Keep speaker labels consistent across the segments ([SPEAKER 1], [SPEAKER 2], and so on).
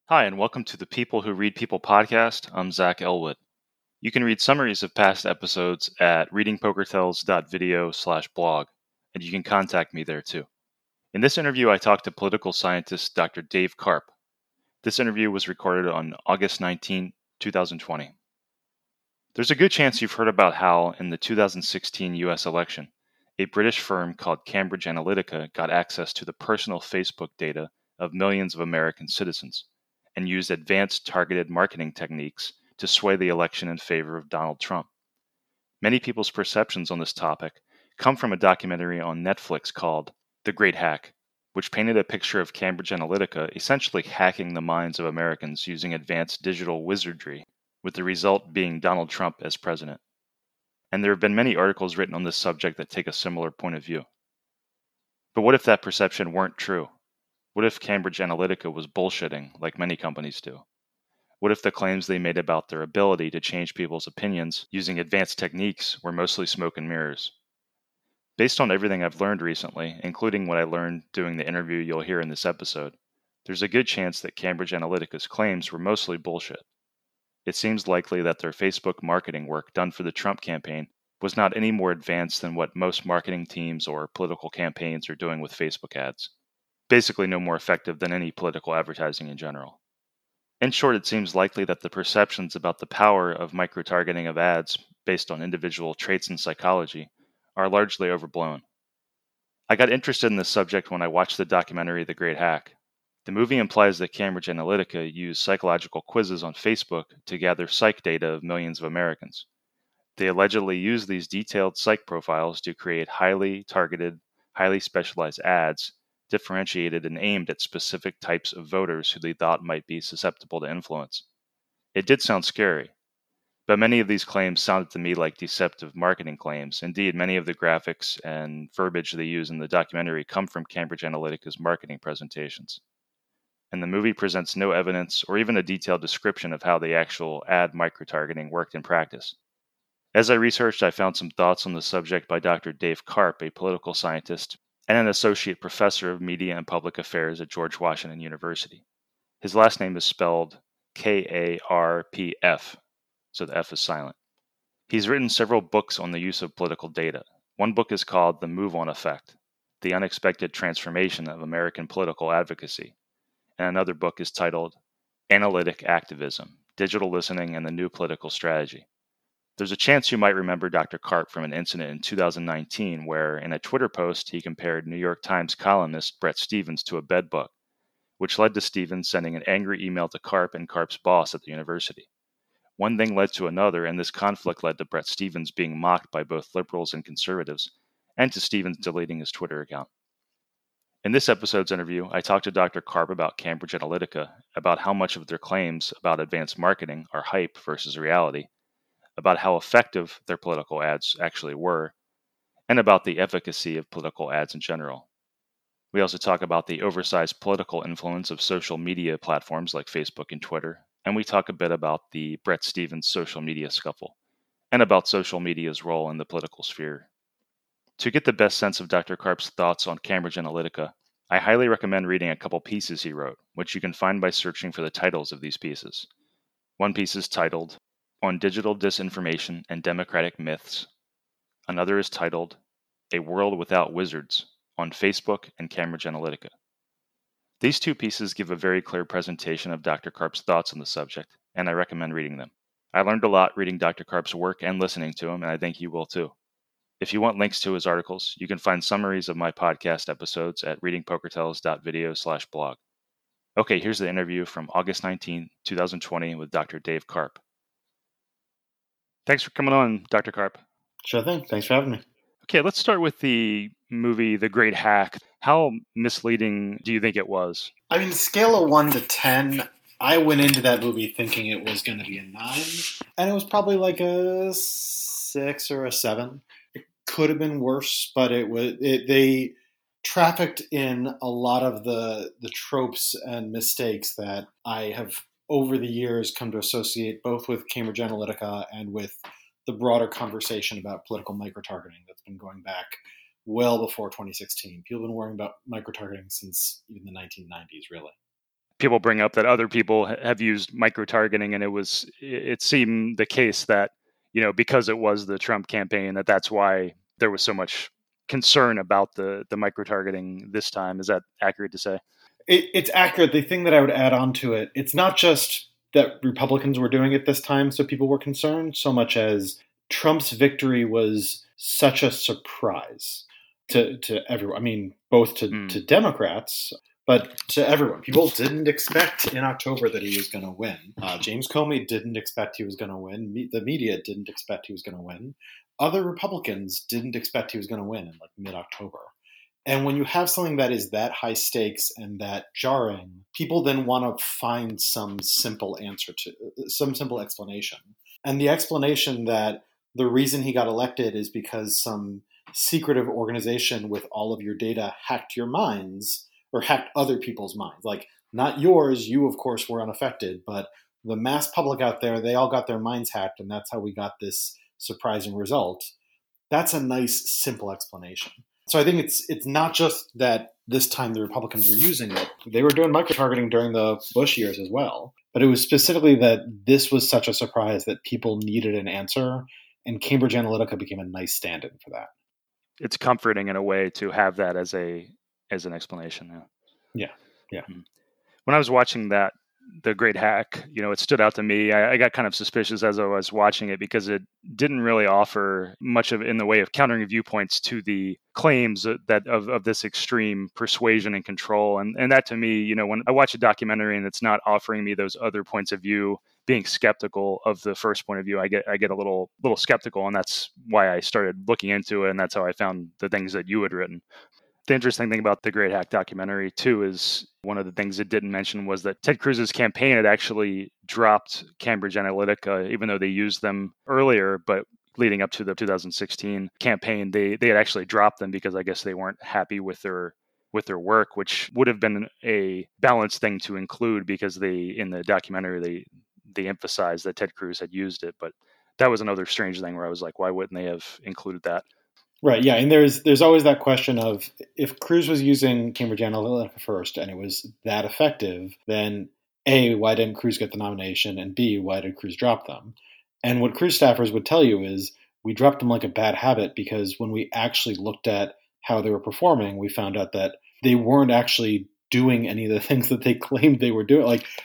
[SPEAKER 1] Hi, and welcome to the People Who Read People podcast. I'm Zach Elwood. You can read summaries of past episodes at readingpokertells.video/blog, and you can contact me there too. In this interview, I talked to political scientist Dr. Dave Karp. This interview was recorded on August 19, 2020. There's a good chance you've heard about how, in the 2016 US election, a British firm called Cambridge Analytica got access to the personal Facebook data of millions of American citizens and used advanced targeted marketing techniques to sway the election in favor of Donald Trump. Many people's perceptions on this topic come from a documentary on Netflix called The Great Hack, which painted a picture of Cambridge Analytica essentially hacking the minds of Americans using advanced digital wizardry, with the result being Donald Trump as president. And there have been many articles written on this subject that take a similar point of view. But what if that perception weren't true? What if Cambridge Analytica was bullshitting, like many companies do? What if the claims they made about their ability to change people's opinions using advanced techniques were mostly smoke and mirrors? Based on everything I've learned recently, including what I learned doing the interview you'll hear in this episode, there's a good chance that Cambridge Analytica's claims were mostly bullshit. It seems likely that their Facebook marketing work done for the Trump campaign was not any more advanced than what most marketing teams or political campaigns are doing with Facebook ads. Basically no more effective than any political advertising in general. In short, it seems likely that the perceptions about the power of micro-targeting of ads based on individual traits and psychology are largely overblown. I got interested in this subject when I watched the documentary The Great Hack. The movie implies that Cambridge Analytica used psychological quizzes on Facebook to gather psych data of millions of Americans. They allegedly used these detailed psych profiles to create highly targeted, highly specialized ads differentiated and aimed at specific types of voters who they thought might be susceptible to influence. It did sound scary, but many of these claims sounded to me like deceptive marketing claims. Indeed, many of the graphics and verbiage they use in the documentary come from Cambridge Analytica's marketing presentations. And the movie presents no evidence or even a detailed description of how the actual ad micro-targeting worked in practice. As I researched, I found some thoughts on the subject by Dr. Dave Karp, a political scientist and an associate professor of media and public affairs at George Washington University. His last name is spelled Karpf, so the F is silent. He's written several books on the use of political data. One book is called The Move On Effect, The Unexpected Transformation of American Political Advocacy, and another book is titled Analytic Activism, Digital Listening and the New Political Strategy. There's a chance you might remember Dr. Karp from an incident in 2019 where, in a Twitter post, he compared New York Times columnist Bret Stephens to a bedbug, which led to Stephens sending an angry email to Karp and Karp's boss at the university. One thing led to another, and this conflict led to Bret Stephens being mocked by both liberals and conservatives, and to Stephens deleting his Twitter account. In this episode's interview, I talked to Dr. Karp about Cambridge Analytica, about how much of their claims about advanced marketing are hype versus reality, about how effective their political ads actually were, and about the efficacy of political ads in general. We also talk about the oversized political influence of social media platforms like Facebook and Twitter, and we talk a bit about the Bret Stephens social media scuffle, and about social media's role in the political sphere. To get the best sense of Dr. Karp's thoughts on Cambridge Analytica, I highly recommend reading a couple pieces he wrote, which you can find by searching for the titles of these pieces. One piece is titled On Digital Disinformation and Democratic Myths. Another is titled A World Without Wizards on Facebook and Cambridge Analytica. These two pieces give a very clear presentation of Dr. Karp's thoughts on the subject, and I recommend reading them. I learned a lot reading Dr. Karp's work and listening to him, and I think you will too. If you want links to his articles, you can find summaries of my podcast episodes at readingpokertells.video/blog. Okay, here's the interview from August 19, 2020 with Dr. Dave Karp. Thanks for coming on, Dr. Karp.
[SPEAKER 2] Sure thing. Thanks for having me.
[SPEAKER 1] Okay, let's start with the movie The Great Hack. How misleading do you think it was?
[SPEAKER 2] I mean, scale of 1 to 10, I went into that movie thinking it was going to be a 9, and it was probably like a 6 or a 7. It could have been worse, but they trafficked in a lot of the tropes and mistakes that I have over the years come to associate both with Cambridge Analytica and with the broader conversation about political micro-targeting that's been going back well before 2016. People have been worrying about micro-targeting since even the 1990s, really.
[SPEAKER 1] people bring up that other people have used micro-targeting, and it seemed the case that, because it was the Trump campaign, that's why there was so much concern about the micro-targeting this time. Is that accurate to say?
[SPEAKER 2] It's accurate. The thing that I would add on to it, it's not just that Republicans were doing it this time, so people were concerned, so much as Trump's victory was such a surprise to everyone. I mean, both to Democrats, but to everyone. People didn't expect in October that he was going to win. James Comey didn't expect he was going to win. The media didn't expect he was going to win. Other Republicans didn't expect he was going to win in like mid-October. And when you have something that is that high stakes and that jarring, people then want to find some simple explanation. And the explanation that the reason he got elected is because some secretive organization with all of your data hacked your minds, or hacked other people's minds. Like, not yours, you of course were unaffected, but the mass public out there, they all got their minds hacked, and that's how we got this surprising result. That's a nice, simple explanation. So I think it's not just that this time the Republicans were using it. They were doing micro-targeting during the Bush years as well. But it was specifically that this was such a surprise that people needed an answer, and Cambridge Analytica became a nice stand-in for that.
[SPEAKER 1] It's comforting in a way to have that as an explanation.
[SPEAKER 2] Yeah.
[SPEAKER 1] When I was watching The Great Hack, it stood out to me. I got kind of suspicious as I was watching it because it didn't really offer much in the way of countering viewpoints to the claims that of this extreme persuasion and control. And that to me, when I watch a documentary and it's not offering me those other points of view, being skeptical of the first point of view, I get a little skeptical, and that's why I started looking into it, and that's how I found the things that you had written. The interesting thing about the Great Hack documentary, too, is one of the things it didn't mention was that Ted Cruz's campaign had actually dropped Cambridge Analytica, even though they used them earlier, but leading up to the 2016 campaign, they had actually dropped them because I guess they weren't happy with their work, which would have been a balanced thing to include because in the documentary, they emphasized that Ted Cruz had used it. But that was another strange thing where I was like, why wouldn't they have included that?
[SPEAKER 2] Right, yeah, and there's always that question of if Cruz was using Cambridge Analytica first and it was that effective, then A, why didn't Cruz get the nomination, and B, why did Cruz drop them? And what Cruz staffers would tell you is we dropped them like a bad habit because when we actually looked at how they were performing, we found out that they weren't actually doing any of the things that they claimed they were doing. Like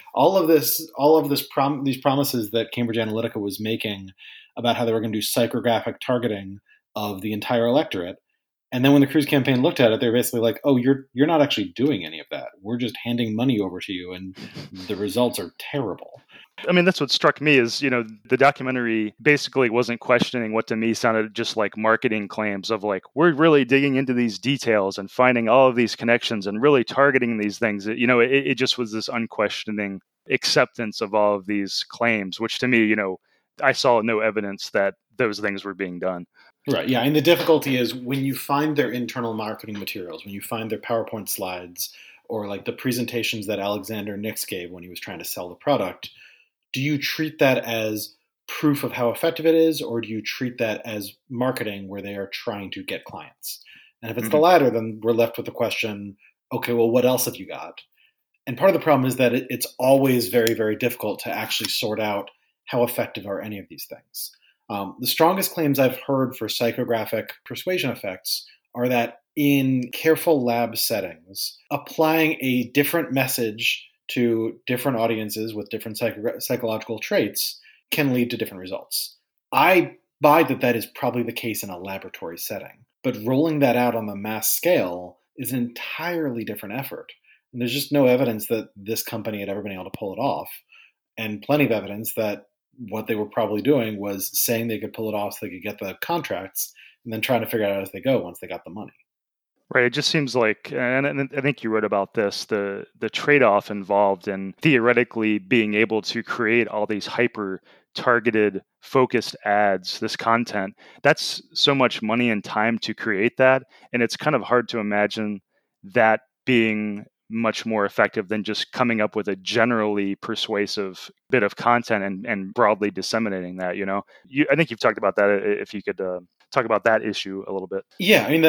[SPEAKER 2] these promises that Cambridge Analytica was making about how they were going to do psychographic targeting of the entire electorate. And then when the Cruz campaign looked at it, they're basically like, oh, you're not actually doing any of that. We're just handing money over to you, and the results are terrible.
[SPEAKER 1] I mean, that's what struck me is, the documentary basically wasn't questioning what to me sounded just like marketing claims of like, we're really digging into these details and finding all of these connections and really targeting these things. It just was this unquestioning acceptance of all of these claims, which to me, I saw no evidence that those things were being done.
[SPEAKER 2] Right, yeah, and the difficulty is when you find their internal marketing materials, when you find their PowerPoint slides, or like the presentations that Alexander Nix gave when he was trying to sell the product, do you treat that as proof of how effective it is, or do you treat that as marketing where they are trying to get clients? And if it's the latter, then we're left with the question, okay, well, what else have you got? And part of the problem is that it's always very, very difficult to actually sort out how effective are any of these things. The strongest claims I've heard for psychographic persuasion effects are that in careful lab settings, applying a different message to different audiences with different psychological traits can lead to different results. I buy that is probably the case in a laboratory setting, but rolling that out on the mass scale is an entirely different effort. And there's just no evidence that this company had ever been able to pull it off, and plenty of evidence that what they were probably doing was saying they could pull it off so they could get the contracts and then trying to figure it out as they go once they got the money.
[SPEAKER 1] Right. It just seems like, and I think you wrote about this, the trade-off involved in theoretically being able to create all these hyper-targeted, focused ads, this content. That's so much money and time to create that. And it's kind of hard to imagine that being much more effective than just coming up with a generally persuasive bit of content and broadly disseminating that, I think you've talked about that. If you could talk about that issue a little bit.
[SPEAKER 2] Yeah, I mean,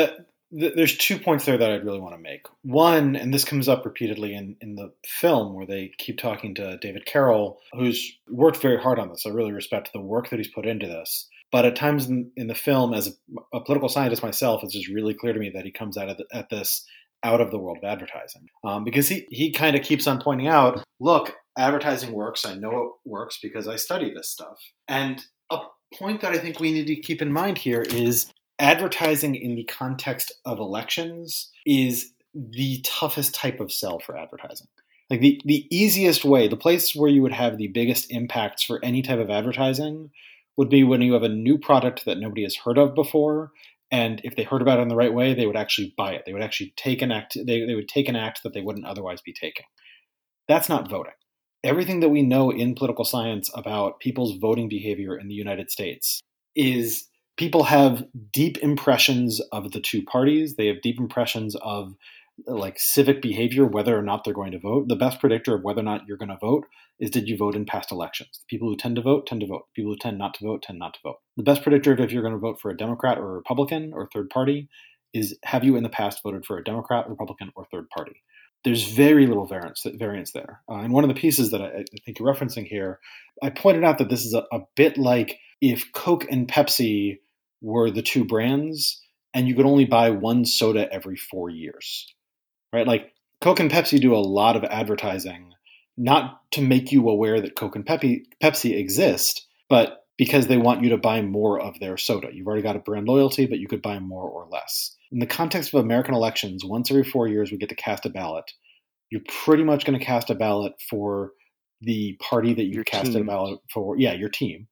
[SPEAKER 2] There's 2 points there that I'd really want to make. One, and this comes up repeatedly in the film where they keep talking to David Carroll, who's worked very hard on this. I really respect the work that he's put into this. But at times in the film, as a political scientist myself, it's just really clear to me that he comes at this out of the world of advertising. Because he kind of keeps on pointing out, look, advertising works. I know it works because I study this stuff. And a point that I think we need to keep in mind here is advertising in the context of elections is the toughest type of sell for advertising. Like the easiest way, the place where you would have the biggest impacts for any type of advertising would be when you have a new product that nobody has heard of before. And if they heard about it in the right way, they would actually buy it. They would actually take an act. They would take an act that they wouldn't otherwise be taking. That's not voting. Everything that we know in political science about people's voting behavior in the United States is people have deep impressions of the two parties. They have deep impressions of like civic behavior, whether or not they're going to vote. The best predictor of whether or not you're going to vote is did you vote in past elections. The people who tend to vote, tend to vote. People who tend not to vote, tend not to vote. The best predictor of if you're going to vote for a Democrat or a Republican or third party is have you in the past voted for a Democrat, Republican, or third party. There's very little variance there. And one of the pieces that I think you're referencing here, I pointed out that this is a bit like if Coke and Pepsi were the two brands and you could only buy one soda every 4 years, right? Like Coke and Pepsi do a lot of advertising, not to make you aware that Coke and Pepsi exist, but because they want you to buy more of their soda. You've already got a brand loyalty, but you could buy more or less. In the context of American elections, once every 4 years we get to cast a ballot. You're pretty much going to cast a ballot for the party that you cast a ballot for. Yeah, your team.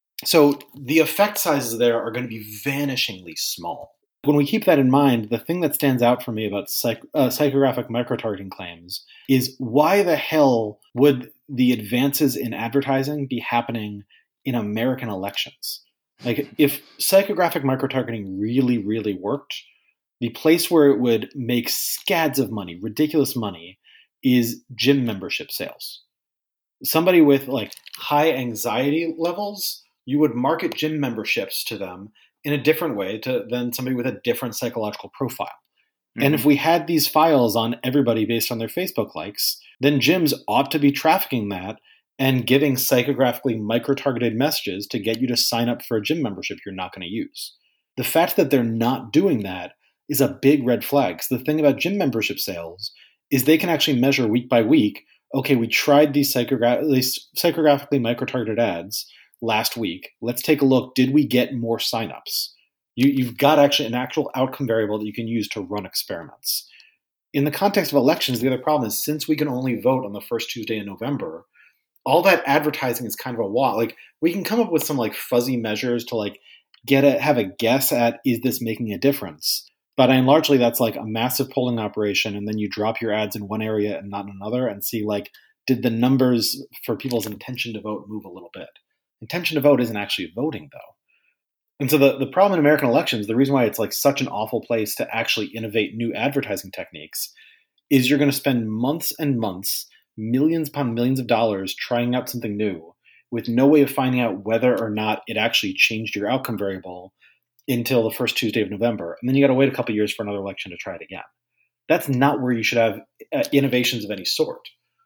[SPEAKER 2] So the effect sizes there are going to be vanishingly small. When we keep that in mind, the thing that stands out for me about psychographic microtargeting claims is why the hell would the advances in advertising be happening in American elections? Like, if psychographic microtargeting really, really worked, the place where it would make scads of money, ridiculous money, is gym membership sales. Somebody with like high anxiety levels, you would market gym memberships to them in a different way than somebody with a different psychological profile. Mm-hmm. And if we had these files on everybody based on their Facebook likes, then gyms ought to be trafficking that and giving psychographically micro-targeted messages to get you to sign up for a gym membership you're not going to use. The fact that they're not doing that is a big red flag. So the thing about gym membership sales is they can actually measure week by week, okay, we tried these psychographically micro-targeted ads last week. Let's take a look. Did we get more signups? You've got actually an actual outcome variable that you can use to run experiments. In the context of elections, the other problem is since we can only vote on the first Tuesday in November, all that advertising is kind of a wall. Like we can come up with some like fuzzy measures to like have a guess at is this making a difference. But largely that's like a massive polling operation, and then you drop your ads in one area and not in another and see like, did the numbers for people's intention to vote move a little bit? Intention to vote isn't actually voting, though. And so the problem in American elections, the reason why it's like such an awful place to actually innovate new advertising techniques is you're going to spend months and months, millions upon millions of dollars trying out something new with no way of finding out whether or not it actually changed your outcome variable until the first Tuesday of November. And then you got to wait a couple of years for another election to try it again. That's not where you should have innovations of any sort.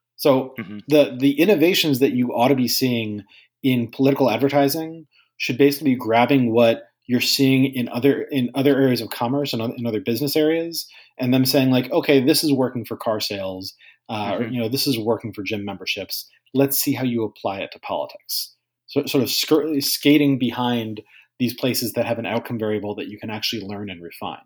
[SPEAKER 2] So the innovations that you ought to be seeing in political advertising should basically be grabbing what you're seeing in other areas of commerce and in other business areas, and them saying like, okay, this is working for car sales, or this is working for gym memberships. Let's see how you apply it to politics. So sort of skating behind these places that have an outcome variable that you can actually learn and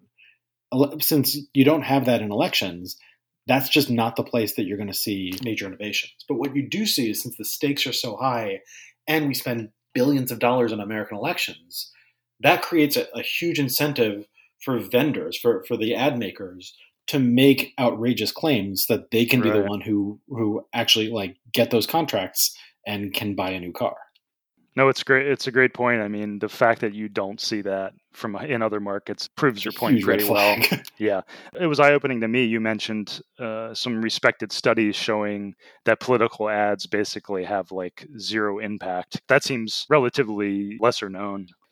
[SPEAKER 2] refine. Since you don't have that in elections, that's just not the place that you're going to see major innovations. But what you do see is since the stakes are so high and we spend billions of dollars on American elections, that creates a huge incentive for vendors, for the ad makers, to make outrageous claims that they can be the one who actually like get those contracts and can buy a new car.
[SPEAKER 1] No, it's great. It's a great point. I mean, the fact that you don't see that in other markets proves your point pretty well. Yeah. It was eye-opening to me. You mentioned some respected studies showing that political ads basically have like zero impact. That seems relatively lesser known.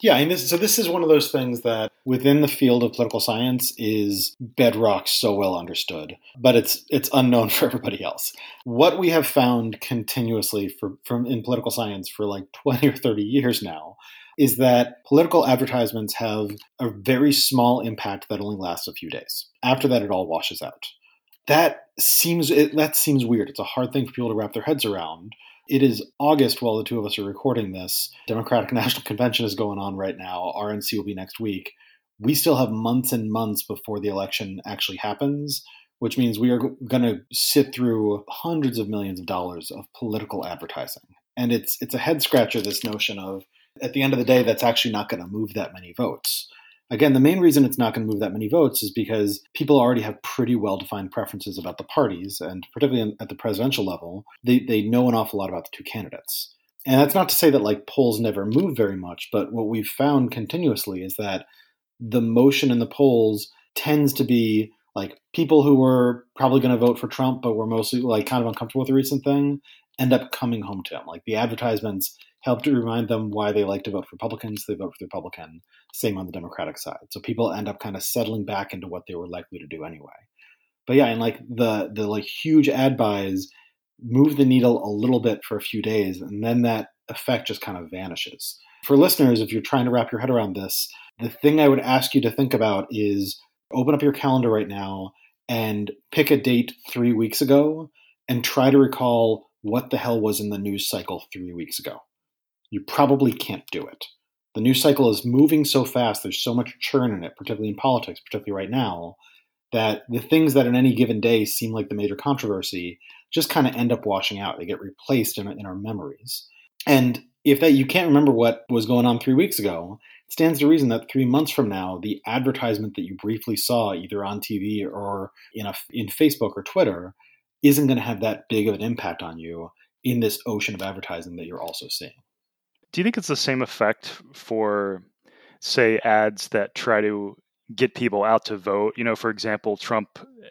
[SPEAKER 2] Yeah, and this is one of those things that within the field of political science is bedrock, so well understood, but it's unknown for everybody else. What we have found continuously from in political science for like 20 or 30 years now is that political advertisements have a very small impact that only lasts a few days. After that, it all washes out. That seems weird. It's a hard thing for people to wrap their heads around. It is August while the two of us are recording this. Democratic National Convention is going on right now. RNC will be next week. We still have months and months before the election actually happens, which means we are going to sit through hundreds of millions of dollars of political advertising. And it's a head scratcher, this notion of, at the end of the day, that's actually not going to move that many votes. Again, the main reason it's not going to move that many votes is because people already have pretty well-defined preferences about the parties, and particularly at the presidential level, they know an awful lot about the two candidates. And that's not to say that like polls never move very much, but what we've found continuously is that the motion in the polls tends to be like people who were probably going to vote for Trump, but were mostly like kind of uncomfortable with the recent thing, end up coming home to him. Like the advertisements help to remind them why they like to vote for Republicans. They vote for the Republican. Same on the Democratic side. So people end up kind of settling back into what they were likely to do anyway. But yeah, and like the like huge ad buys move the needle a little bit for a few days, and then that effect just kind of vanishes. For listeners, if you're trying to wrap your head around this, the thing I would ask you to think about is open up your calendar right now and pick a date 3 weeks ago and try to recall what the hell was in the news cycle 3 weeks ago. You probably can't do it. The news cycle is moving so fast, there's so much churn in it, particularly in politics, particularly right now, that the things that in any given day seem like the major controversy just kind of end up washing out. They get replaced in our memories. And if that you can't remember what was going on 3 weeks ago, it stands to reason that 3 months from now, the advertisement that you briefly saw either on TV or in Facebook or Twitter isn't going to have that big of an impact on you in this ocean of advertising that you're also seeing.
[SPEAKER 1] Do you think it's the same effect for, say, ads that try to get people out to vote? You know, for example, Trump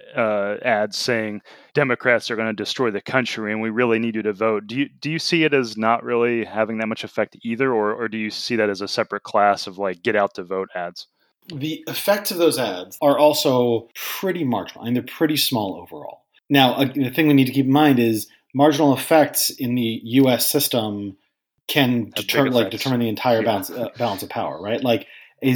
[SPEAKER 1] ads saying Democrats are going to destroy the country and we really need you to vote. Do you see it as not really having that much effect either, or do you see that as a separate class of like get out to vote ads?
[SPEAKER 2] The effects of those ads are also pretty marginal, and they're pretty small overall. Now, the thing we need to keep in mind is marginal effects in the U.S. system can determine the entire balance of power, right? Like a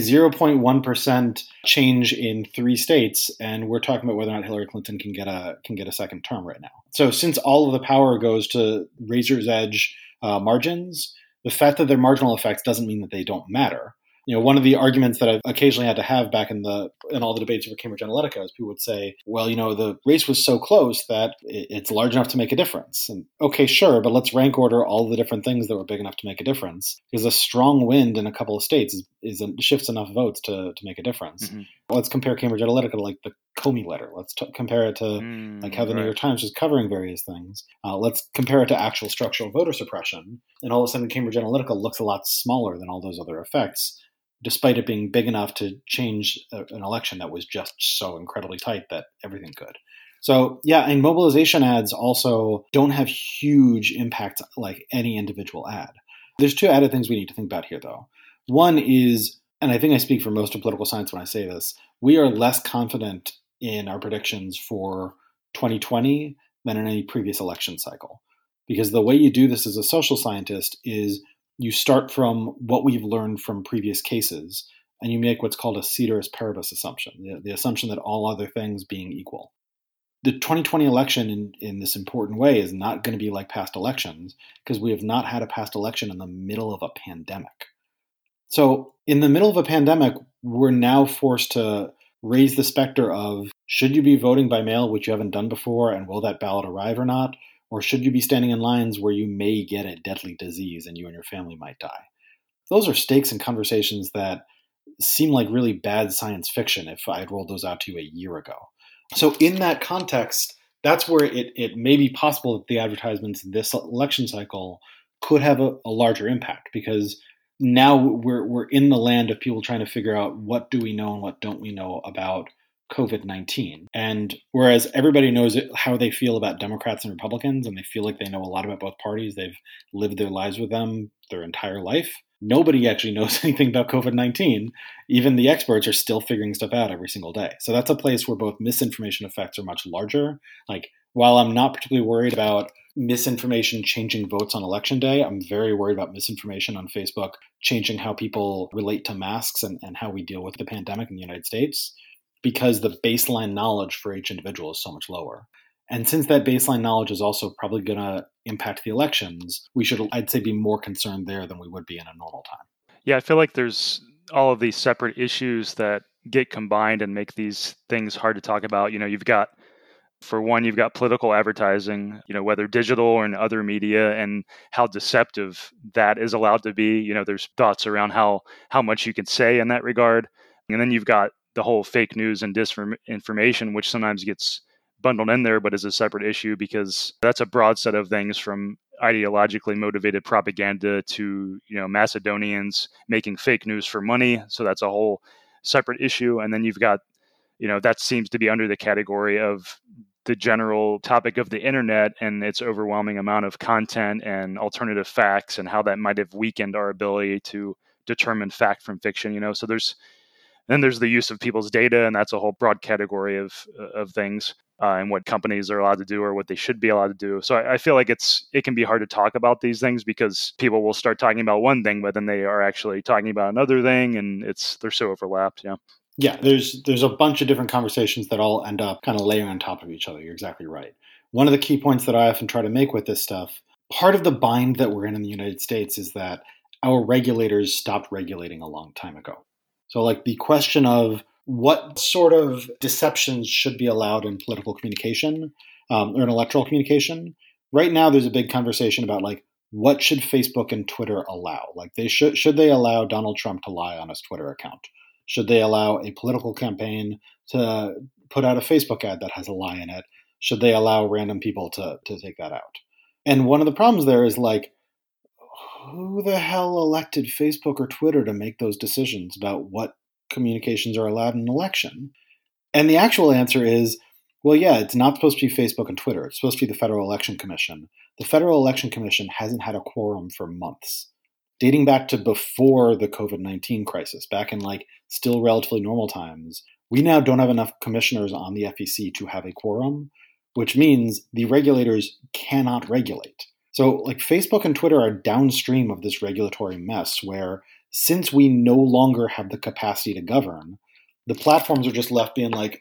[SPEAKER 2] 0.1% change in 3 states, and we're talking about whether or not Hillary Clinton can get a second term right now. So since all of the power goes to razor's edge margins, the fact that they're marginal effects doesn't mean that they don't matter. You know, one of the arguments that I've occasionally had to have back in all the debates over Cambridge Analytica is people would say, well, you know, the race was so close that it's large enough to make a difference. And okay, sure, but let's rank order all the different things that were big enough to make a difference. Because a strong wind in a couple of states shifts enough votes to make a difference. Mm-hmm. Let's compare Cambridge Analytica to like the Comey letter. Let's compare it to like how the New York Times is covering various things. Let's compare it to actual structural voter suppression. And all of a sudden, Cambridge Analytica looks a lot smaller than all those other effects, despite it being big enough to change an election that was just so incredibly tight that everything could. So yeah, and mobilization ads also don't have huge impact like any individual ad. There's 2 added things we need to think about here, though. One is, and I think I speak for most of political science when I say this, we are less confident in our predictions for 2020 than in any previous election cycle. Because the way you do this as a social scientist is you start from what we've learned from previous cases, and you make what's called a ceteris paribus assumption, the assumption that all other things being equal. The 2020 election in this important way is not going to be like past elections because we have not had a past election in the middle of a pandemic. So in the middle of a pandemic, we're now forced to raise the specter of should you be voting by mail, which you haven't done before, and will that ballot arrive or not? Or should you be standing in lines where you may get a deadly disease and you and your family might die? Those are stakes and conversations that seem like really bad science fiction if I had rolled those out to you a year ago. So in that context, that's where it may be possible that the advertisements this election cycle could have a larger impact, because now we're in the land of people trying to figure out what do we know and what don't we know about COVID-19. And whereas everybody knows how they feel about Democrats and Republicans, and they feel like they know a lot about both parties, they've lived their lives with them their entire life, nobody actually knows anything about COVID-19. Even the experts are still figuring stuff out every single day. So that's a place where both misinformation effects are much larger. Like, while I'm not particularly worried about misinformation changing votes on election day, I'm very worried about misinformation on Facebook changing how people relate to masks and how we deal with the pandemic in the United States, because the baseline knowledge for each individual is so much lower. And since that baseline knowledge is also probably going to impact the elections, we should, I'd say, be more concerned there than we would be in a normal time.
[SPEAKER 1] Yeah, I feel like there's all of these separate issues that get combined and make these things hard to talk about. You've got, for one, you've got political advertising, whether digital or in other media, and how deceptive that is allowed to be. There's thoughts around how much you can say in that regard. And then you've got the whole fake news and disinformation, which sometimes gets bundled in there, but is a separate issue because that's a broad set of things, from ideologically motivated propaganda to, Macedonians making fake news for money. So that's a whole separate issue. And then you've got, that seems to be under the category of the general topic of the internet and its overwhelming amount of content and alternative facts, and how that might have weakened our ability to determine fact from fiction. So there's the use of people's data, and that's a whole broad category of things, and what companies are allowed to do or what they should be allowed to do. So I feel like it can be hard to talk about these things because people will start talking about one thing, but then they are actually talking about another thing, and they're so overlapped. Yeah.
[SPEAKER 2] Yeah, there's a bunch of different conversations that all end up kind of layering on top of each other. You're exactly right. One of the key points that I often try to make with this stuff, part of the bind that we're in the United States is that our regulators stopped regulating a long time ago. So like the question of what sort of deceptions should be allowed in political communication or in electoral communication, right now there's a big conversation about like, what should Facebook and Twitter allow? Like should they allow Donald Trump to lie on his Twitter account? Should they allow a political campaign to put out a Facebook ad that has a lie in it? Should they allow random people to take that out? And one of the problems there is like, who the hell elected Facebook or Twitter to make those decisions about what communications are allowed in an election? And the actual answer is, well, yeah, it's not supposed to be Facebook and Twitter. It's supposed to be the Federal Election Commission. The Federal Election Commission hasn't had a quorum for months, dating back to before the COVID-19 crisis, back in like still relatively normal times. We now don't have enough commissioners on the FEC to have a quorum, which means the regulators cannot regulate. So like Facebook and Twitter are downstream of this regulatory mess where, since we no longer have the capacity to govern, the platforms are just left being like,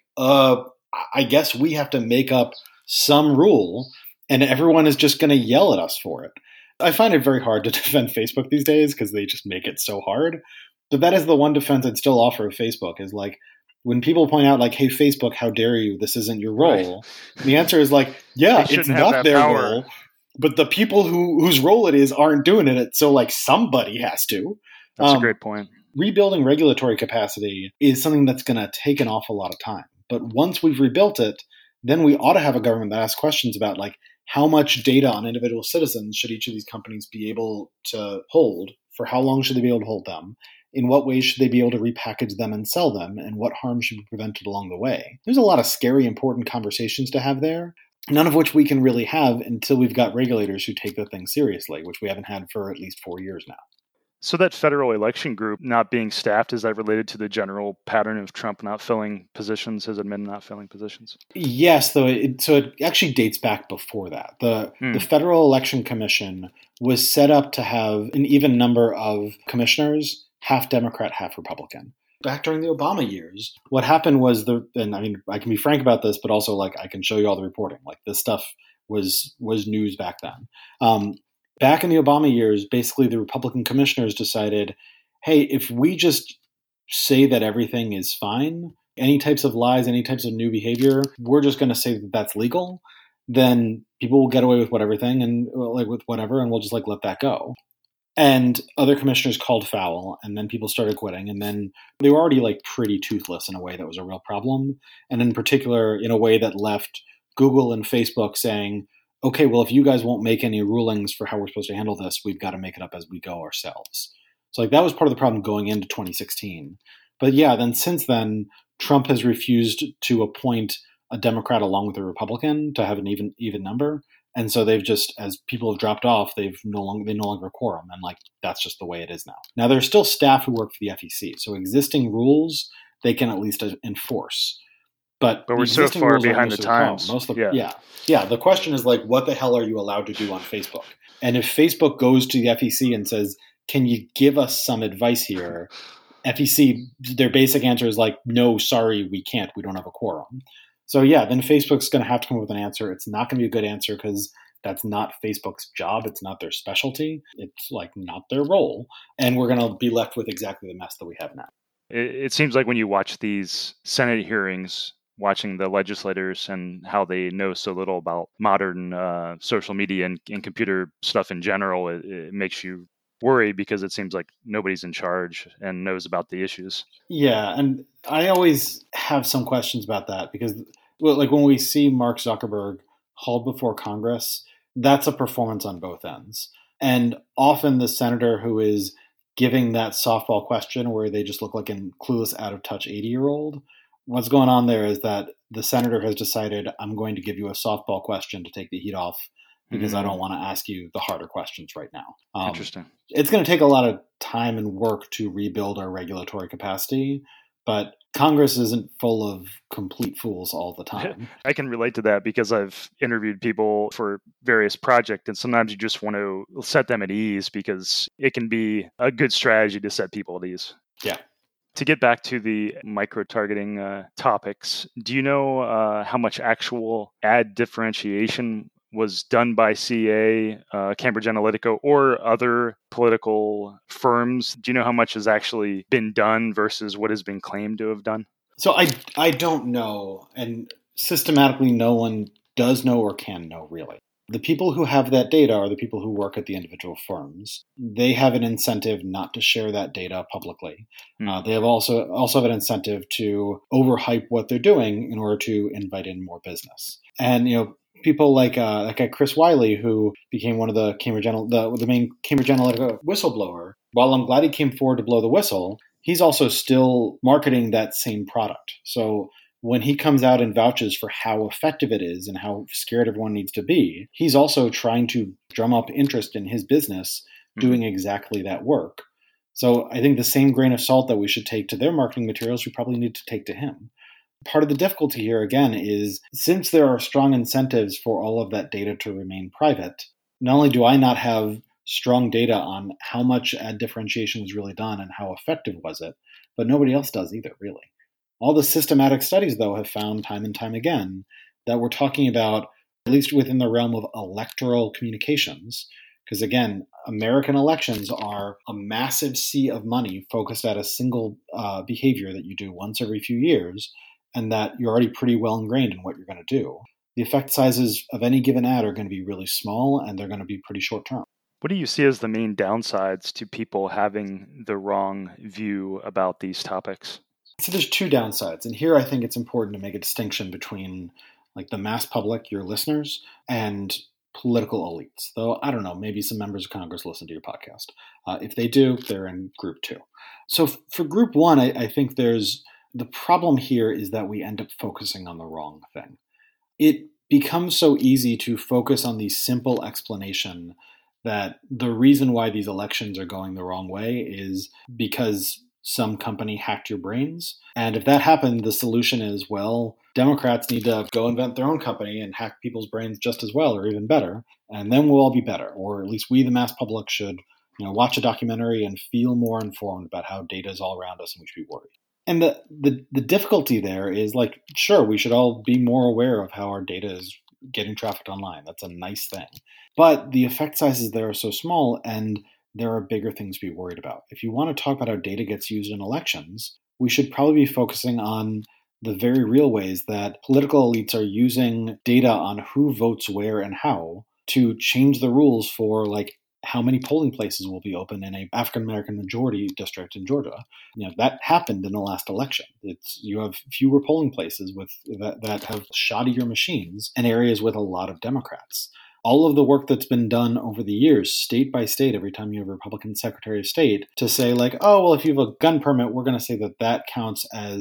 [SPEAKER 2] I guess we have to make up some rule and everyone is just going to yell at us for it. I find it very hard to defend Facebook these days because they just make it so hard. But that is the one defense I'd still offer of Facebook, is like, when people point out like, hey, Facebook, how dare you? This isn't your role. Right. The answer is like, yeah, it's not their role. But the people whose role it is aren't doing it. So like somebody has to.
[SPEAKER 1] That's a great point.
[SPEAKER 2] Rebuilding regulatory capacity is something that's going to take an awful lot of time. But once we've rebuilt it, then we ought to have a government that asks questions about like, how much data on individual citizens should each of these companies be able to hold? For how long should they be able to hold them? In what ways should they be able to repackage them and sell them? And what harm should be prevented along the way? There's a lot of scary, important conversations to have there, none of which we can really have until we've got regulators who take the thing seriously, which we haven't had for at least 4 years now.
[SPEAKER 1] So that federal election group not being staffed, is that related to the general pattern of Trump not filling positions, his admin not filling positions?
[SPEAKER 2] Yes, though. It actually dates back before that. The Federal Election Commission was set up to have an even number of commissioners, half Democrat, half Republican. Back during the Obama years, what happened was and I mean, I can be frank about this, but also like I can show you all the reporting. Like this stuff was news back then. Back in the Obama years, basically the Republican commissioners decided, hey, if we just say that everything is fine, any types of lies, any types of new behavior, we're just going to say that that's legal, then people will get away with everything and like with whatever, and we'll just like let that go. And other commissioners called foul, and then people started quitting, and then they were already like pretty toothless in a way that was a real problem, and in particular in a way that left Google and Facebook saying, okay, well, if you guys won't make any rulings for how we're supposed to handle this, we've got to make it up as we go ourselves. So like that was part of the problem going into 2016. But yeah, then since then, Trump has refused to appoint a Democrat along with a Republican to have an even number. And so they've just, as people have dropped off, they no longer quorum, and like that's just the way it is now. Now there's still staff who work for the FEC, so existing rules they can at least enforce. But
[SPEAKER 1] we're so far behind the times.
[SPEAKER 2] The question is like, what the hell are you allowed to do on Facebook? And if Facebook goes to the FEC and says, "Can you give us some advice here?" FEC, their basic answer is like, "No, sorry, we can't. We don't have a quorum." So yeah, then Facebook's going to have to come up with an answer. It's not going to be a good answer because that's not Facebook's job. It's not their specialty. It's like not their role. And we're going to be left with exactly the mess that we have now.
[SPEAKER 1] It seems like when you watch these Senate hearings, watching the legislators and how they know so little about modern social media and computer stuff in general, it makes you worry because it seems like nobody's in charge and knows about the issues.
[SPEAKER 2] Yeah, and I always have some questions about that because, like when we see Mark Zuckerberg hauled before Congress, that's a performance on both ends. And often the senator who is giving that softball question where they just look like a clueless, out-of-touch 80-year-old, what's going on there is that the senator has decided, I'm going to give you a softball question to take the heat off because I don't want to ask you the harder questions right now.
[SPEAKER 1] Interesting.
[SPEAKER 2] It's going to take a lot of time and work to rebuild our regulatory capacity, but Congress isn't full of complete fools all the time.
[SPEAKER 1] I can relate to that because I've interviewed people for various projects, and sometimes you just want to set them at ease because it can be a good strategy to set people at ease.
[SPEAKER 2] Yeah.
[SPEAKER 1] To get back to the micro-targeting topics, do you know how much actual ad differentiation was done by CA, Cambridge Analytica, or other political firms? Do you know how much has actually been done versus what has been claimed to have done?
[SPEAKER 2] So I don't know, and systematically no one does know or can know, really. The people who have that data are the people who work at the individual firms. They have an incentive not to share that data publicly. They have also have an incentive to overhype what they're doing in order to invite in more business. And people like Chris Wiley, who became one of the the main Cambridge Analytica whistleblower. While I'm glad he came forward to blow the whistle, he's also still marketing that same product. So when he comes out and vouches for how effective it is and how scared everyone needs to be, he's also trying to drum up interest in his business doing exactly that work. So I think the same grain of salt that we should take to their marketing materials, we probably need to take to him. Part of the difficulty here, again, is since there are strong incentives for all of that data to remain private, not only do I not have strong data on how much ad differentiation was really done and how effective was it, but nobody else does either, really. All the systematic studies, though, have found time and time again that we're talking about, at least within the realm of electoral communications, because again, American elections are a massive sea of money focused at a single behavior that you do once every few years, and that you're already pretty well ingrained in what you're going to do. The effect sizes of any given ad are going to be really small, and they're going to be pretty short term.
[SPEAKER 1] What do you see as the main downsides to people having the wrong view about these topics?
[SPEAKER 2] So there's two downsides, and here I think it's important to make a distinction between like the mass public, your listeners, and political elites. Though I don't know, maybe some members of Congress listen to your podcast. If they do, they're in group two. So for group one, I think the problem here is that we end up focusing on the wrong thing. It becomes so easy to focus on the simple explanation that the reason why these elections are going the wrong way is because some company hacked your brains. And if that happened, the solution is, well, Democrats need to go invent their own company and hack people's brains just as well or even better, and then we'll all be better. Or at least we, the mass public, should watch a documentary and feel more informed about how data is all around us and we should be worried. And the difficulty there is, like, sure, we should all be more aware of how our data is getting trafficked online. That's a nice thing. But the effect sizes there are so small, and there are bigger things to be worried about. If you want to talk about how data gets used in elections, we should probably be focusing on the very real ways that political elites are using data on who votes where and how to change the rules for, like, how many polling places will be open in a African-American majority district in Georgia. That happened in the last election. You have fewer polling places with that have shoddier machines and areas with a lot of Democrats. All of the work that's been done over the years, state by state, every time you have a Republican Secretary of State, to say, like, oh, well, if you have a gun permit, we're going to say that counts as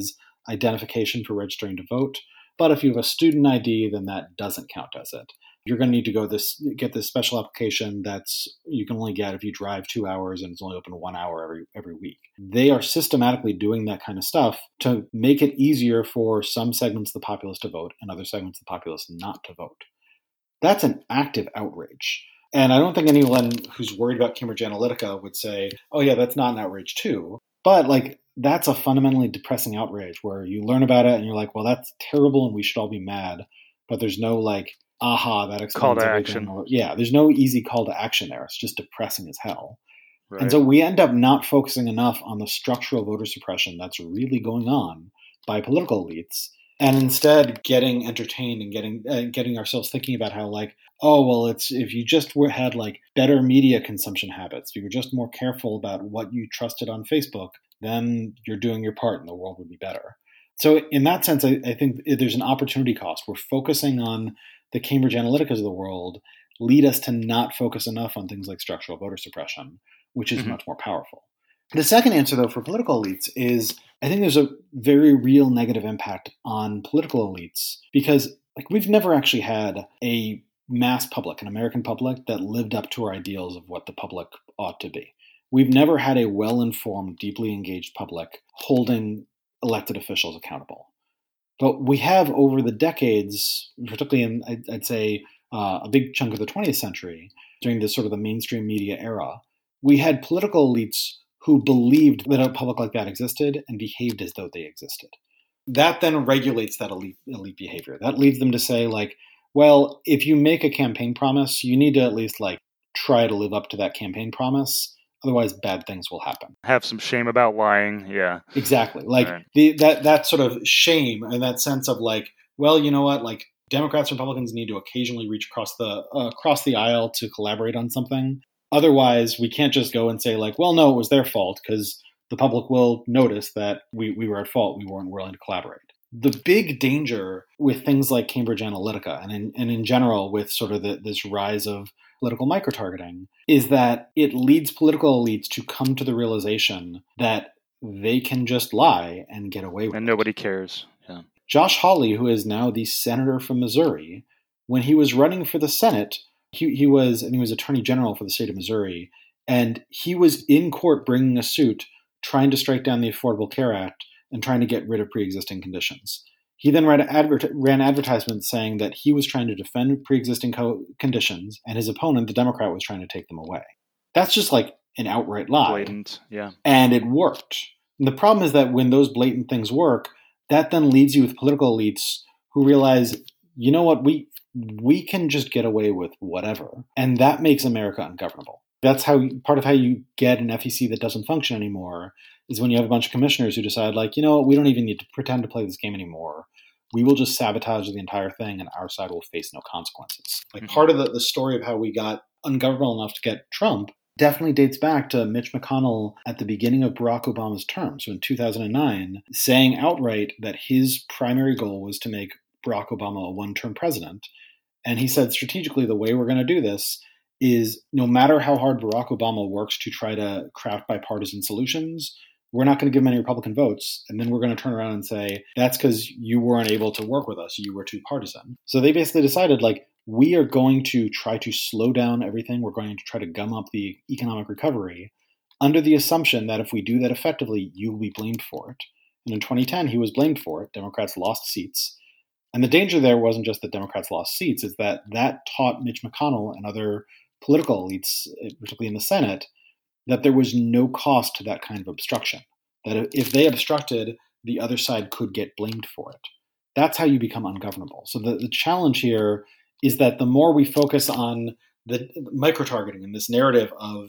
[SPEAKER 2] identification for registering to vote. But if you have a student ID, then that doesn't count as it. You're going to need to get this special application that's you can only get if you drive 2 hours and it's only open 1 hour every week. They are systematically doing that kind of stuff to make it easier for some segments of the populace to vote and other segments of the populace not to vote. That's an active outrage. And I don't think anyone who's worried about Cambridge Analytica would say, oh yeah, that's not an outrage too. But that's a fundamentally depressing outrage where you learn about it and you're like, well, that's terrible and we should all be mad. But there's no aha, that explains
[SPEAKER 1] call to
[SPEAKER 2] everything.
[SPEAKER 1] action.
[SPEAKER 2] There's no easy call to action there. It's just depressing as hell.
[SPEAKER 1] Right.
[SPEAKER 2] And so we end up not focusing enough on the structural voter suppression that's really going on by political elites, and instead getting entertained and getting ourselves thinking about how it's if you just had better media consumption habits, if you were just more careful about what you trusted on Facebook, then you're doing your part and the world would be better. So in that sense, I think there's an opportunity cost. We're focusing on the Cambridge Analyticas of the world lead us to not focus enough on things like structural voter suppression, which is much more powerful. The second answer, though, for political elites is I think there's a very real negative impact on political elites because we've never actually had a mass public, an American public, that lived up to our ideals of what the public ought to be. We've never had a well-informed, deeply engaged public holding elected officials accountable. But we have over the decades, particularly in, I'd say, a big chunk of the 20th century, during this sort of the mainstream media era, we had political elites who believed that a public like that existed and behaved as though they existed. That then regulates that elite behavior. That leads them to say, well, if you make a campaign promise, you need to at least try to live up to that campaign promise. Otherwise, bad things will happen.
[SPEAKER 1] Have some shame about lying. Yeah,
[SPEAKER 2] exactly.
[SPEAKER 1] Right.
[SPEAKER 2] That sort of shame and that sense of well, you know what? Democrats and Republicans need to occasionally reach across the aisle to collaborate on something. Otherwise, we can't just go and say well, no, it was their fault, because the public will notice that we were at fault. We weren't willing to collaborate. The big danger with things like Cambridge Analytica and in general with sort of this rise of political microtargeting is that it leads political elites to come to the realization that they can just lie and get away with it.
[SPEAKER 1] And nobody cares. Yeah.
[SPEAKER 2] Josh Hawley, who is now the senator from Missouri, when he was running for the Senate, he was attorney general for the state of Missouri, and he was in court bringing a suit trying to strike down the Affordable Care Act and trying to get rid of pre-existing conditions. He then ran advertisements saying that he was trying to defend pre-existing conditions, and his opponent, the Democrat, was trying to take them away. That's just an outright lie.
[SPEAKER 1] Blatant, yeah.
[SPEAKER 2] And it worked. And the problem is that when those blatant things work, that then leaves you with political elites who realize, you know what, we can just get away with whatever. And that makes America ungovernable. That's part of how you get an FEC that doesn't function anymore is when you have a bunch of commissioners who decide we don't even need to pretend to play this game anymore. We will just sabotage the entire thing and our side will face no consequences. Part of the story of how we got ungovernable enough to get Trump definitely dates back to Mitch McConnell at the beginning of Barack Obama's term. So in 2009, saying outright that his primary goal was to make Barack Obama a one-term president. And he said strategically, the way we're going to do this is no matter how hard Barack Obama works to try to craft bipartisan solutions, we're not going to give him any Republican votes. And then we're going to turn around and say, that's because you weren't able to work with us. You were too partisan. So they basically decided, we are going to try to slow down everything. We're going to try to gum up the economic recovery under the assumption that if we do that effectively, you will be blamed for it. And in 2010, he was blamed for it. Democrats lost seats. And the danger there wasn't just that Democrats lost seats, it's that taught Mitch McConnell and other political elites, particularly in the Senate, that there was no cost to that kind of obstruction. That if they obstructed, the other side could get blamed for it. That's how you become ungovernable. So the challenge here is that the more we focus on the micro-targeting and this narrative of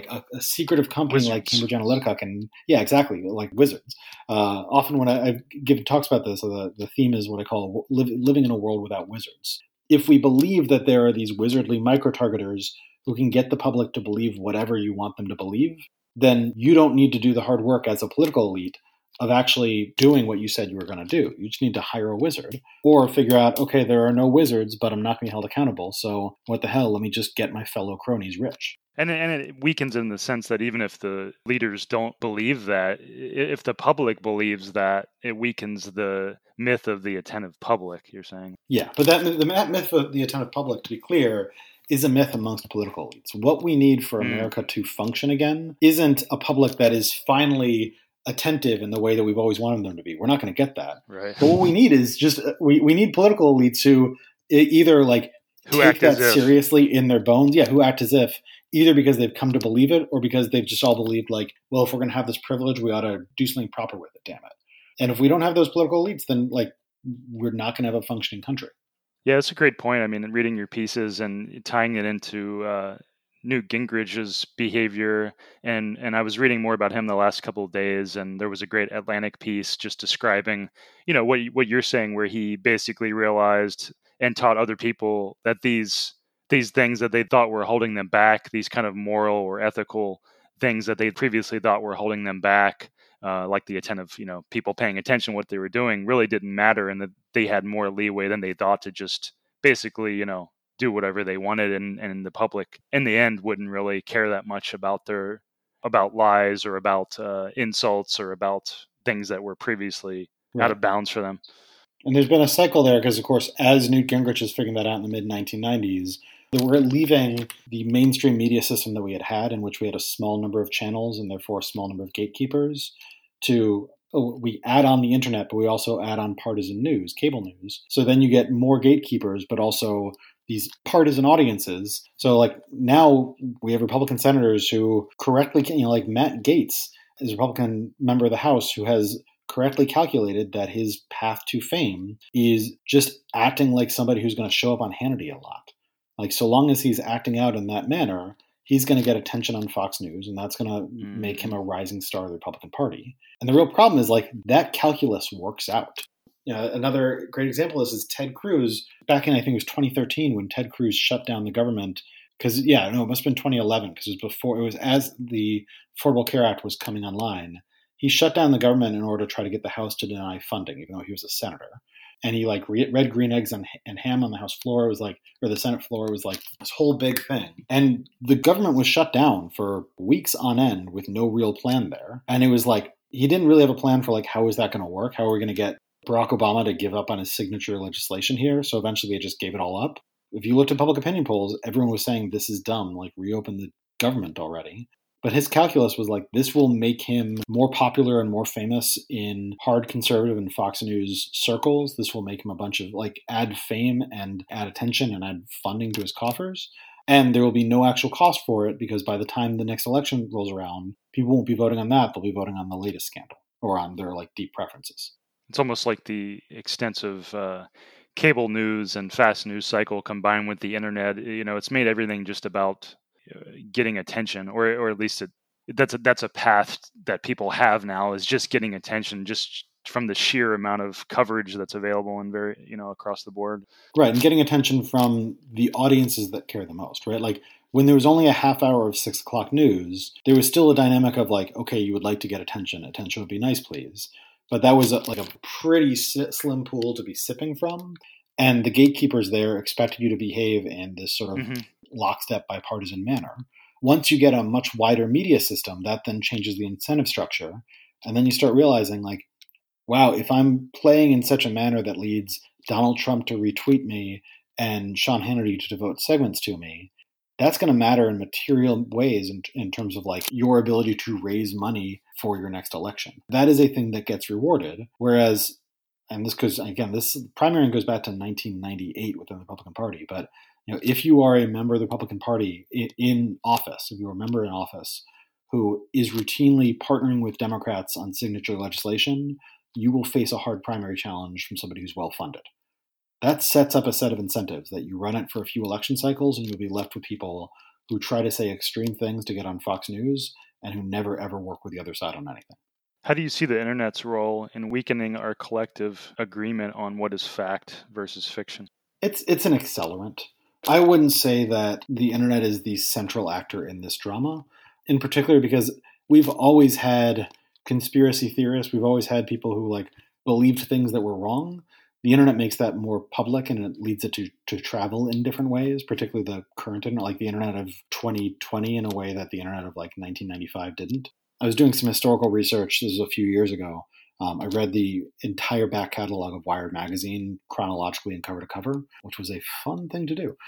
[SPEAKER 2] a secretive company
[SPEAKER 1] wizards.
[SPEAKER 2] Like Cambridge Analytica can, exactly, like wizards. Often when I've given talks about this, the theme is what I call living in a world without wizards. If we believe that there are these wizardly micro-targeters who can get the public to believe whatever you want them to believe, then you don't need to do the hard work as a political elite of actually doing what you said you were going to do. You just need to hire a wizard or figure out, okay, there are no wizards, but I'm not going to be held accountable. So what the hell? Let me just get my fellow cronies rich.
[SPEAKER 1] And it weakens in the sense that even if the leaders don't believe that, if the public believes that, it weakens the myth of the attentive public, you're saying.
[SPEAKER 2] Yeah, but that myth of the attentive public, to be clear, is a myth amongst political elites. What we need for America to function again isn't a public that is finally attentive in the way that we've always wanted them to be. We're not going to get that.
[SPEAKER 1] Right.
[SPEAKER 2] But what we need is just we need political elites who either like take that seriously in their bones. Yeah, who act as if, either because they've come to believe it or because they've just all believed like, well, if we're going to have this privilege, we ought to do something proper with it, damn it. And if we don't have those political elites, then like we're not going to have a functioning country.
[SPEAKER 1] Yeah, that's a great point. I mean, reading your pieces and tying it into Newt Gingrich's behavior, and I was reading more about him the last couple of days, and there was a great Atlantic piece just describing, what you're saying, where he basically realized and taught other people that these things that they thought were holding them back, these kind of moral or ethical things that they previously thought were holding them back, like the attentive, people paying attention to what they were doing, really didn't matter, and that they had more leeway than they thought to just basically, do whatever they wanted, and the public in the end wouldn't really care that much about lies or about insults or about things that were previously out of bounds for them.
[SPEAKER 2] And there's been a cycle there because, of course, as Newt Gingrich is figuring that out in the mid-1990s, that we're leaving the mainstream media system that we had, in which we had a small number of channels and therefore a small number of gatekeepers, to we add on the internet, but we also add on partisan news, cable news. So then you get more gatekeepers, but also these partisan audiences. So like now we have Republican senators who correctly, like Matt Gaetz is a Republican member of the House who has correctly calculated that his path to fame is just acting like somebody who's going to show up on Hannity a lot. Like so long as he's acting out in that manner, he's going to get attention on Fox News, and that's going to make him a rising star of the Republican Party. And the real problem is like that calculus works out. Another great example is Ted Cruz back in, I think it was 2013, when Ted Cruz shut down the government. Because, it must have been 2011, because it was as the Affordable Care Act was coming online. He shut down the government in order to try to get the House to deny funding, even though he was a senator. And he read green eggs and ham on the House floor. It was like, or the Senate floor, was like this whole big thing. And the government was shut down for weeks on end with no real plan there. And it was like, he didn't really have a plan for like, how is that going to work? How are we going to get Barack Obama to give up on his signature legislation here? So eventually they just gave it all up. If you looked at public opinion polls, everyone was saying this is dumb, like reopen the government already. But his calculus was like, this will make him more popular and more famous in hard conservative and Fox News circles. This will make him a bunch of add fame and add attention and add funding to his coffers. And there will be no actual cost for it because by the time the next election rolls around, people won't be voting on that. They'll be voting on the latest scandal or on their deep preferences.
[SPEAKER 1] It's almost like the extensive cable news and fast news cycle combined with the internet. It's made everything just about getting attention, or at least that's a path that people have now, is just getting attention, just from the sheer amount of coverage that's available and very across the board.
[SPEAKER 2] Right, and getting attention from the audiences that care the most, right? Like when there was only a half hour of 6 o'clock news, there was still a dynamic of okay, you would like to get attention. Attention would be nice, please. But that was a pretty slim pool to be sipping from. And the gatekeepers there expected you to behave in this sort of lockstep bipartisan manner. Once you get a much wider media system, that then changes the incentive structure. And then you start realizing wow, if I'm playing in such a manner that leads Donald Trump to retweet me and Sean Hannity to devote segments to me, that's going to matter in material ways in terms of your ability to raise money for your next election. That is a thing that gets rewarded. Whereas, and this goes, again, this primary goes back to 1998 within the Republican Party. But if you are a member of the Republican Party in office, if you're a member in office who is routinely partnering with Democrats on signature legislation, you will face a hard primary challenge from somebody who's well-funded. That sets up a set of incentives that you run it for a few election cycles and you'll be left with people who try to say extreme things to get on Fox News and who never ever work with the other side on anything.
[SPEAKER 1] How do you see the internet's role in weakening our collective agreement on what is fact versus fiction?
[SPEAKER 2] It's an accelerant. I wouldn't say that the internet is the central actor in this drama, in particular because we've always had conspiracy theorists. We've always had people who believed things that were wrong. the internet makes that more public and it leads it to travel in different ways, particularly the current internet, like the internet of 2020 in a way that the internet of like 1995 didn't. I was doing some historical research. This was a few years ago. I read the entire back catalog of Wired magazine chronologically and cover to cover, which was a fun thing to do.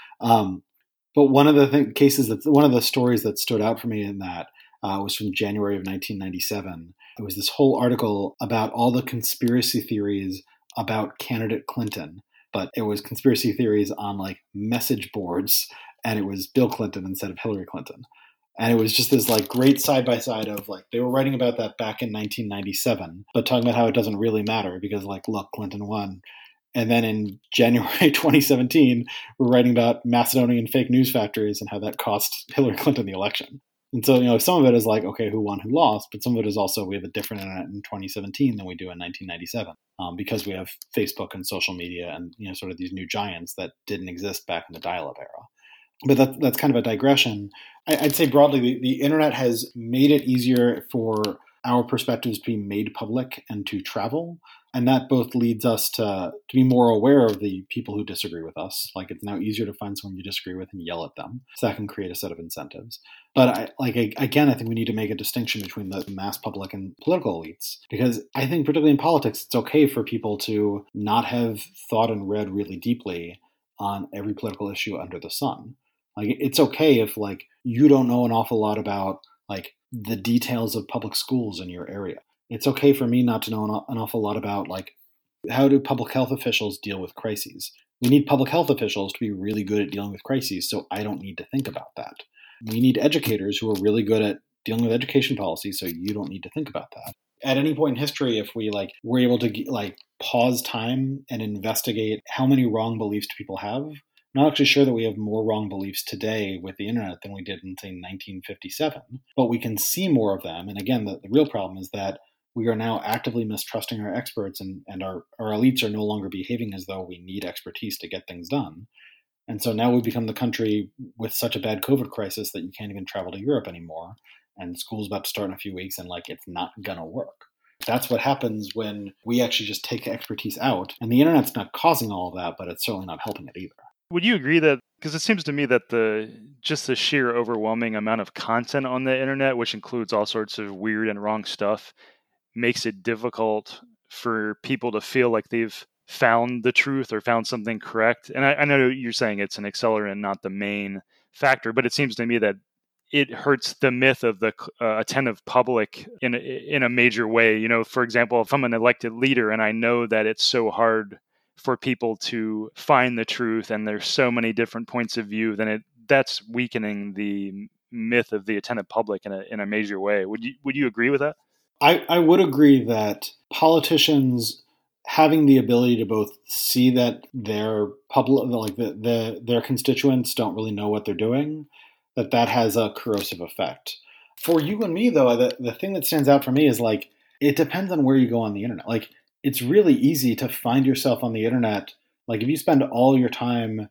[SPEAKER 2] But one of the one of the stories that stood out for me in that was from January of 1997. It was this whole article about all the conspiracy theories about candidate Clinton, but it was conspiracy theories on like message boards, and it was Bill Clinton instead of Hillary Clinton. And it was just this like great side by side of like, they were writing about that back in 1997, but talking about how it doesn't really matter because like, look, Clinton won. And then in January 2017, we're writing about Macedonian fake news factories and how that cost Hillary Clinton the election. And so, some of it is like, okay, who won, who lost? But some of it is also, we have a different internet in 2017 than we do in 1997 because we have Facebook and social media and, sort of these new giants that didn't exist back in the dial-up era. But that's kind of a digression. I'd say broadly, the internet has made it easier for our perspectives to be made public and to travel. And that both leads us to be more aware of the people who disagree with us. Like, it's now easier to find someone you disagree with and yell at them. So that can create a set of incentives. But I think we need to make a distinction between the mass public and political elites. Because I think particularly in politics, it's okay for people to not have thought and read really deeply on every political issue under the sun. Like, it's okay if like you don't know an awful lot about like the details of public schools in your area. It's okay for me not to know an awful lot about like how do public health officials deal with crises. We need public health officials to be really good at dealing with crises, so I don't need to think about that. We need educators who are really good at dealing with education policy, so you don't need to think about that. At any point in history, if we like were able to pause time and investigate how many wrong beliefs people have, I'm not actually sure that we have more wrong beliefs today with the internet than we did in, say, 1957, but we can see more of them. And again, the real problem is that we are now actively mistrusting our experts, and our elites are no longer behaving as though we need expertise to get things done. And so now we've become the country with such a bad COVID crisis that you can't even travel to Europe anymore. And school's about to start in a few weeks, and it's not going to work. That's what happens when we actually just take expertise out. And the internet's not causing all of that, but it's certainly not helping it either.
[SPEAKER 1] Would you agree that, because it seems to me that the sheer overwhelming amount of content on the internet, which includes all sorts of weird and wrong stuff, makes it difficult for people to feel like they've found the truth or found something correct? And I know you're saying it's an accelerant, not the main factor, but it seems to me that it hurts the myth of the attentive public in a major way. For example, if I'm an elected leader and I know that it's so hard for people to find the truth and there's so many different points of view, then that's weakening the myth of the attentive public in a major way. Would you agree with that?
[SPEAKER 2] I would agree that politicians having the ability to both see that their public, their constituents don't really know what they're doing, that has a corrosive effect. For you and me, though, the thing that stands out for me is it depends on where you go on the internet. It's really easy to find yourself on the internet. If you spend all your time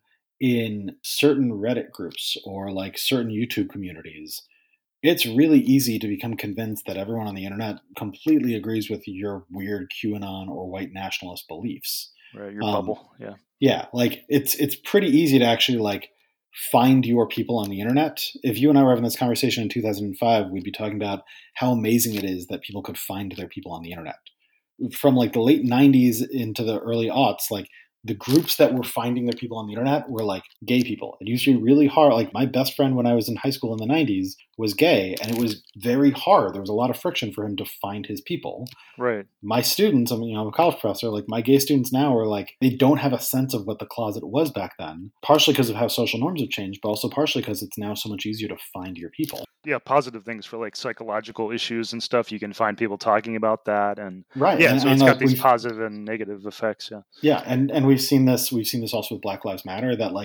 [SPEAKER 2] in certain Reddit groups or certain YouTube communities, it's really easy to become convinced that everyone on the internet completely agrees with your weird QAnon or white nationalist beliefs.
[SPEAKER 1] Right, your bubble, yeah.
[SPEAKER 2] Yeah, it's pretty easy to actually find your people on the internet. If you and I were having this conversation in 2005, we'd be talking about how amazing it is that people could find their people on the internet. From the late 90s into the early aughts, the groups that were finding their people on the internet were gay people. It used to be really hard. My best friend when I was in high school in the 90s was gay, and it was very hard. There was a lot of friction for him to find his people.
[SPEAKER 1] Right.
[SPEAKER 2] My students, I'm a college professor, my gay students now are they don't have a sense of what the closet was back then, partially because of how social norms have changed, but also partially because it's now so much easier to find your people.
[SPEAKER 1] Yeah, positive things for psychological issues and stuff. You can find people talking about that, and
[SPEAKER 2] right.
[SPEAKER 1] Yeah, so it's got these positive and negative effects. Yeah.
[SPEAKER 2] Yeah, and we've seen this also with Black Lives Matter, that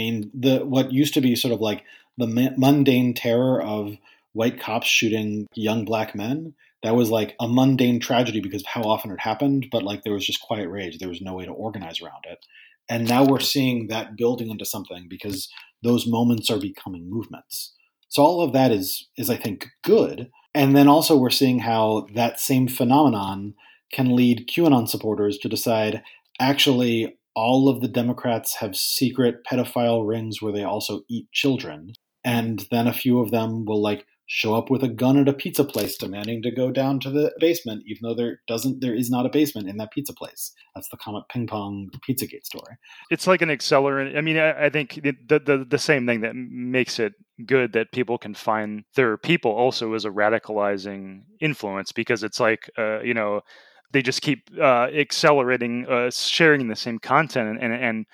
[SPEAKER 2] what used to be sort of the mundane terror of white cops shooting young black men, that was a mundane tragedy because of how often it happened, but there was just quiet rage. There was no way to organize around it. And now we're seeing that building into something because those moments are becoming movements. So all of that is I think good. And then also we're seeing how that same phenomenon can lead QAnon supporters to decide, actually all of the Democrats have secret pedophile rings where they also eat children. And then a few of them will like show up with a gun at a pizza place demanding to go down to the basement, even though there is not a basement in that pizza place. That's the Comet Ping Pong Pizzagate story.
[SPEAKER 1] It's like an accelerant. I mean, I think the same thing that makes it good that people can find their people also is a radicalizing influence, because it's like, they just keep accelerating, sharing the same content, and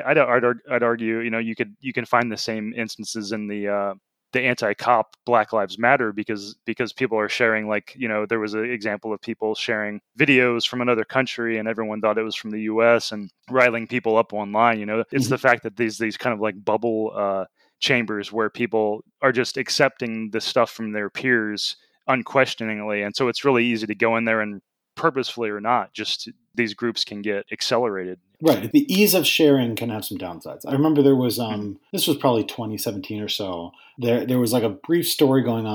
[SPEAKER 1] I'd argue, you can find the same instances in the anti-cop Black Lives Matter, because people are sharing, like, there was an example of people sharing videos from another country and everyone thought it was from the US and riling people up online. It's the fact that these kind of like bubble chambers where people are just accepting the stuff from their peers unquestioningly, and so it's really easy to go in there and, purposefully or not, just these groups can get accelerated.
[SPEAKER 2] Right. The ease of sharing can have some downsides. I remember there was, this was probably 2017 or so. There was like a brief story going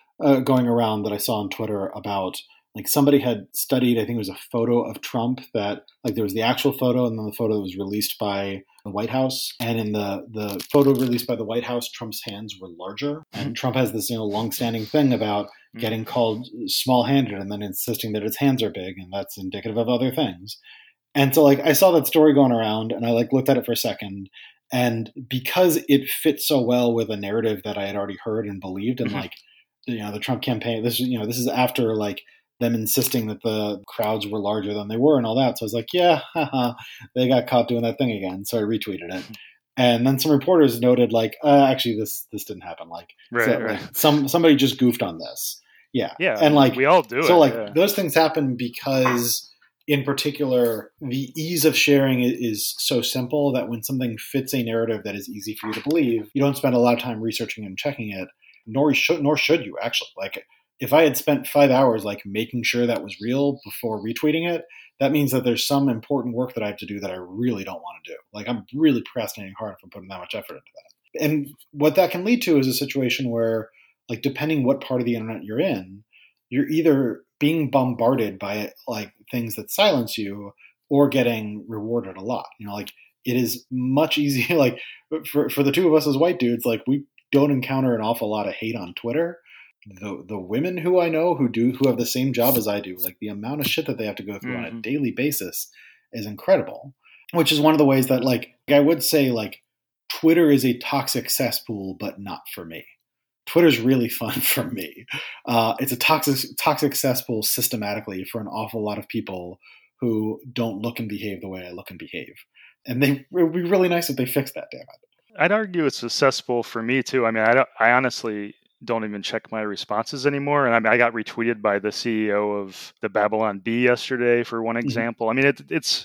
[SPEAKER 2] around that I saw on Twitter about like somebody had studied, I think it was a photo of Trump that like there was the actual photo and then the photo that was released by the White House. And in the photo released by the White House, Trump's hands were larger. And Trump has this, longstanding thing about getting called small-handed and then insisting that his hands are big, and that's indicative of other things. And so like I saw that story going around and I like looked at it for a second, and because it fits so well with a narrative that I had already heard and believed, and like the Trump campaign, this is after like them insisting that the crowds were larger than they were and all that. So I was like, yeah, they got caught doing that thing again. So I retweeted it. And then some reporters noted like, actually this didn't happen. Like,
[SPEAKER 1] right.
[SPEAKER 2] Like somebody just goofed on this. Yeah.
[SPEAKER 1] Yeah.
[SPEAKER 2] And like,
[SPEAKER 1] we all do
[SPEAKER 2] so
[SPEAKER 1] it.
[SPEAKER 2] Like those things happen because in particular, the ease of sharing is so simple that when something fits a narrative that is easy for you to believe, you don't spend a lot of time researching and checking it, nor should you actually. Like, if I had spent 5 hours like making sure that was real before retweeting it, that means that there's some important work that I have to do that I really don't want to do. Like, I'm really procrastinating hard if I'm putting that much effort into that. And what that can lead to is a situation where, like, depending what part of the internet you're in, you're either being bombarded by like things that silence you or getting rewarded a lot. Like, it is much easier. Like for the two of us as white dudes, like we don't encounter an awful lot of hate on Twitter. The women who I know who have the same job as I do, like the amount of shit that they have to go through on a daily basis is incredible, which is one of the ways that like I would say like Twitter is a toxic cesspool, but not for me. Twitter's really fun for me. It's a toxic cesspool systematically for an awful lot of people who don't look and behave the way I look and behave. And it would be really nice if they fixed that, damn it.
[SPEAKER 1] I'd argue it's a cesspool for me too. I mean, I honestly don't even check my responses anymore. And I mean, I got retweeted by the CEO of the Babylon Bee yesterday for one example. I mean, it's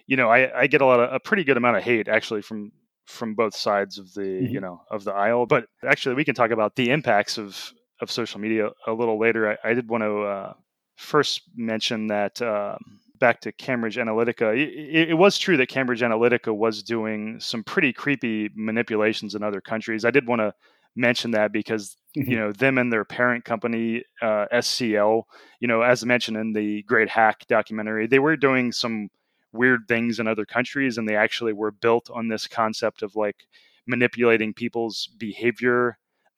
[SPEAKER 1] I get a pretty good amount of hate actually from both sides of the of the aisle. But actually, we can talk about the impacts of social media a little later. I did want to first mention that back to Cambridge Analytica. It was true that Cambridge Analytica was doing some pretty creepy manipulations in other countries. I did want to mention that because them and their parent company SCL, as mentioned in the Great Hack documentary, they were doing some weird things in other countries, and they actually were built on this concept of like manipulating people's behavior.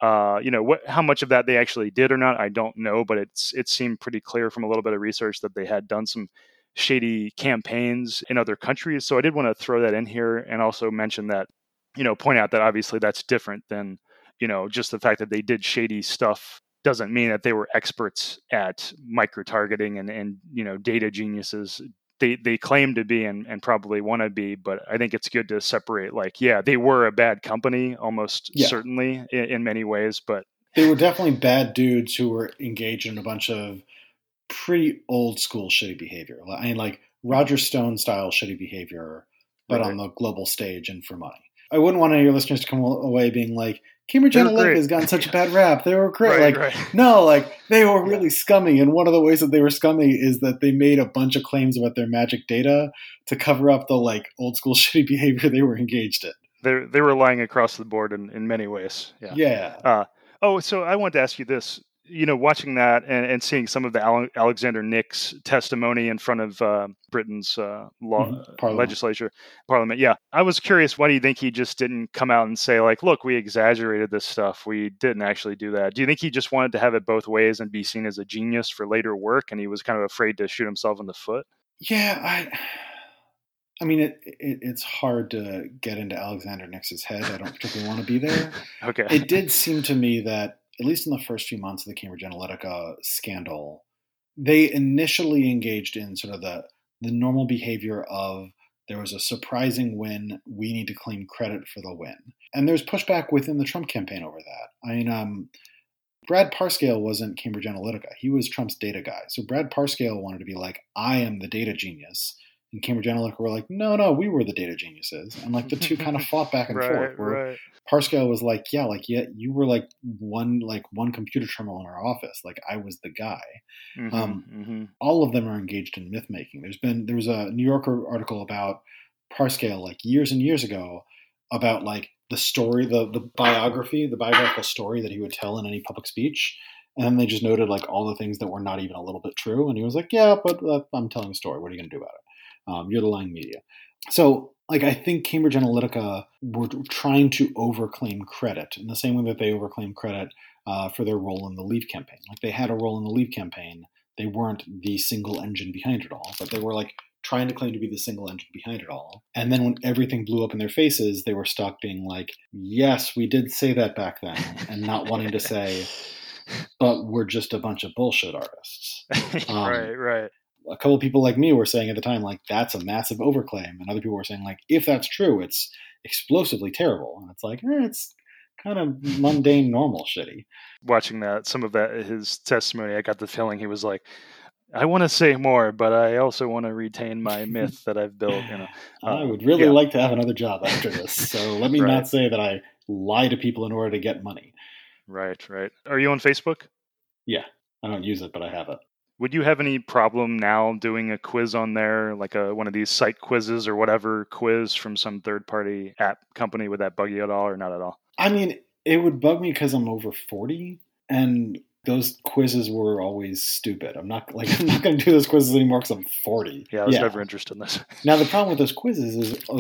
[SPEAKER 1] How much of that they actually did or not, I don't know, but it seemed pretty clear from a little bit of research that they had done some shady campaigns in other countries. So I did want to throw that in here and also mention that, point out that obviously that's different than, just the fact that they did shady stuff doesn't mean that they were experts at micro-targeting and data geniuses. They claim to be and probably want to be, but I think it's good to separate, like, yeah, they were a bad company, almost certainly in many ways, but
[SPEAKER 2] they were definitely bad dudes who were engaged in a bunch of pretty old school shitty behavior. I mean, like Roger Stone style shitty behavior, but on the global stage and for money. I wouldn't want any of your listeners to come away being like, Cambridge Analytica has gotten such a bad rap. They were great. No, like they were really scummy. And one of the ways that they were scummy is that they made a bunch of claims about their magic data to cover up the like old school shitty behavior they were engaged in.
[SPEAKER 1] They were lying across the board in many ways. Yeah.
[SPEAKER 2] Yeah.
[SPEAKER 1] So I wanted to ask you this. watching that and seeing some of the Alexander Nix testimony in front of Britain's Parliament. Yeah. I was curious, why do you think he just didn't come out and say, like, look, we exaggerated this stuff. We didn't actually do that. Do you think he just wanted to have it both ways and be seen as a genius for later work, and he was kind of afraid to shoot himself in the foot?
[SPEAKER 2] Yeah, I mean, it's hard to get into Alexander Nix's head. I don't particularly want to be there.
[SPEAKER 1] Okay.
[SPEAKER 2] It did seem to me that, at least in the first few months of the Cambridge Analytica scandal, they initially engaged in sort of the normal behavior of, there was a surprising win, we need to claim credit for the win. And there's pushback within the Trump campaign over that. I mean, Brad Parscale wasn't Cambridge Analytica. He was Trump's data guy. So Brad Parscale wanted to be like, I am the data genius. And Cambridge Analytica were like, no, we were the data geniuses. And like the two kind of fought back and forth. Where Parscale was like, yeah, you were like one computer terminal in our office. Like I was the guy. All of them are engaged in myth making. There was a New Yorker article about Parscale like years and years ago about like the story, the biographical story that he would tell in any public speech. And then they just noted like all the things that were not even a little bit true. And he was like, yeah, but I'm telling a story. What are you going to do about it? You're the lying media. So like, I think Cambridge Analytica were trying to overclaim credit in the same way that they overclaim credit for their role in the Leave campaign. Like they had a role in the Leave campaign. They weren't the single engine behind it all, but they were like trying to claim to be the single engine behind it all. And then when everything blew up in their faces, they were stuck being like, yes, we did say that back then, and not wanting to say, but we're just a bunch of bullshit artists.
[SPEAKER 1] Right.
[SPEAKER 2] A couple of people like me were saying at the time, like, that's a massive overclaim. And other people were saying, like, if that's true, it's explosively terrible. And it's like, it's kind of mundane, normal shitty.
[SPEAKER 1] Watching some of his testimony, I got the feeling he was like, I want to say more, but I also want to retain my myth that I've built.
[SPEAKER 2] I would really like to have another job after this. So let me not say that I lie to people in order to get money.
[SPEAKER 1] Right. Are you on Facebook?
[SPEAKER 2] Yeah. I don't use it, but I have it.
[SPEAKER 1] Would you have any problem now doing a quiz on there, like one of these site quizzes or whatever quiz from some third-party app company? Would that bug you at all or not at all?
[SPEAKER 2] I mean, it would bug me because I'm over 40, and those quizzes were always stupid. I'm not going to do those quizzes anymore because I'm 40.
[SPEAKER 1] Yeah, I was never interested in this.
[SPEAKER 2] Now, the problem with those quizzes is it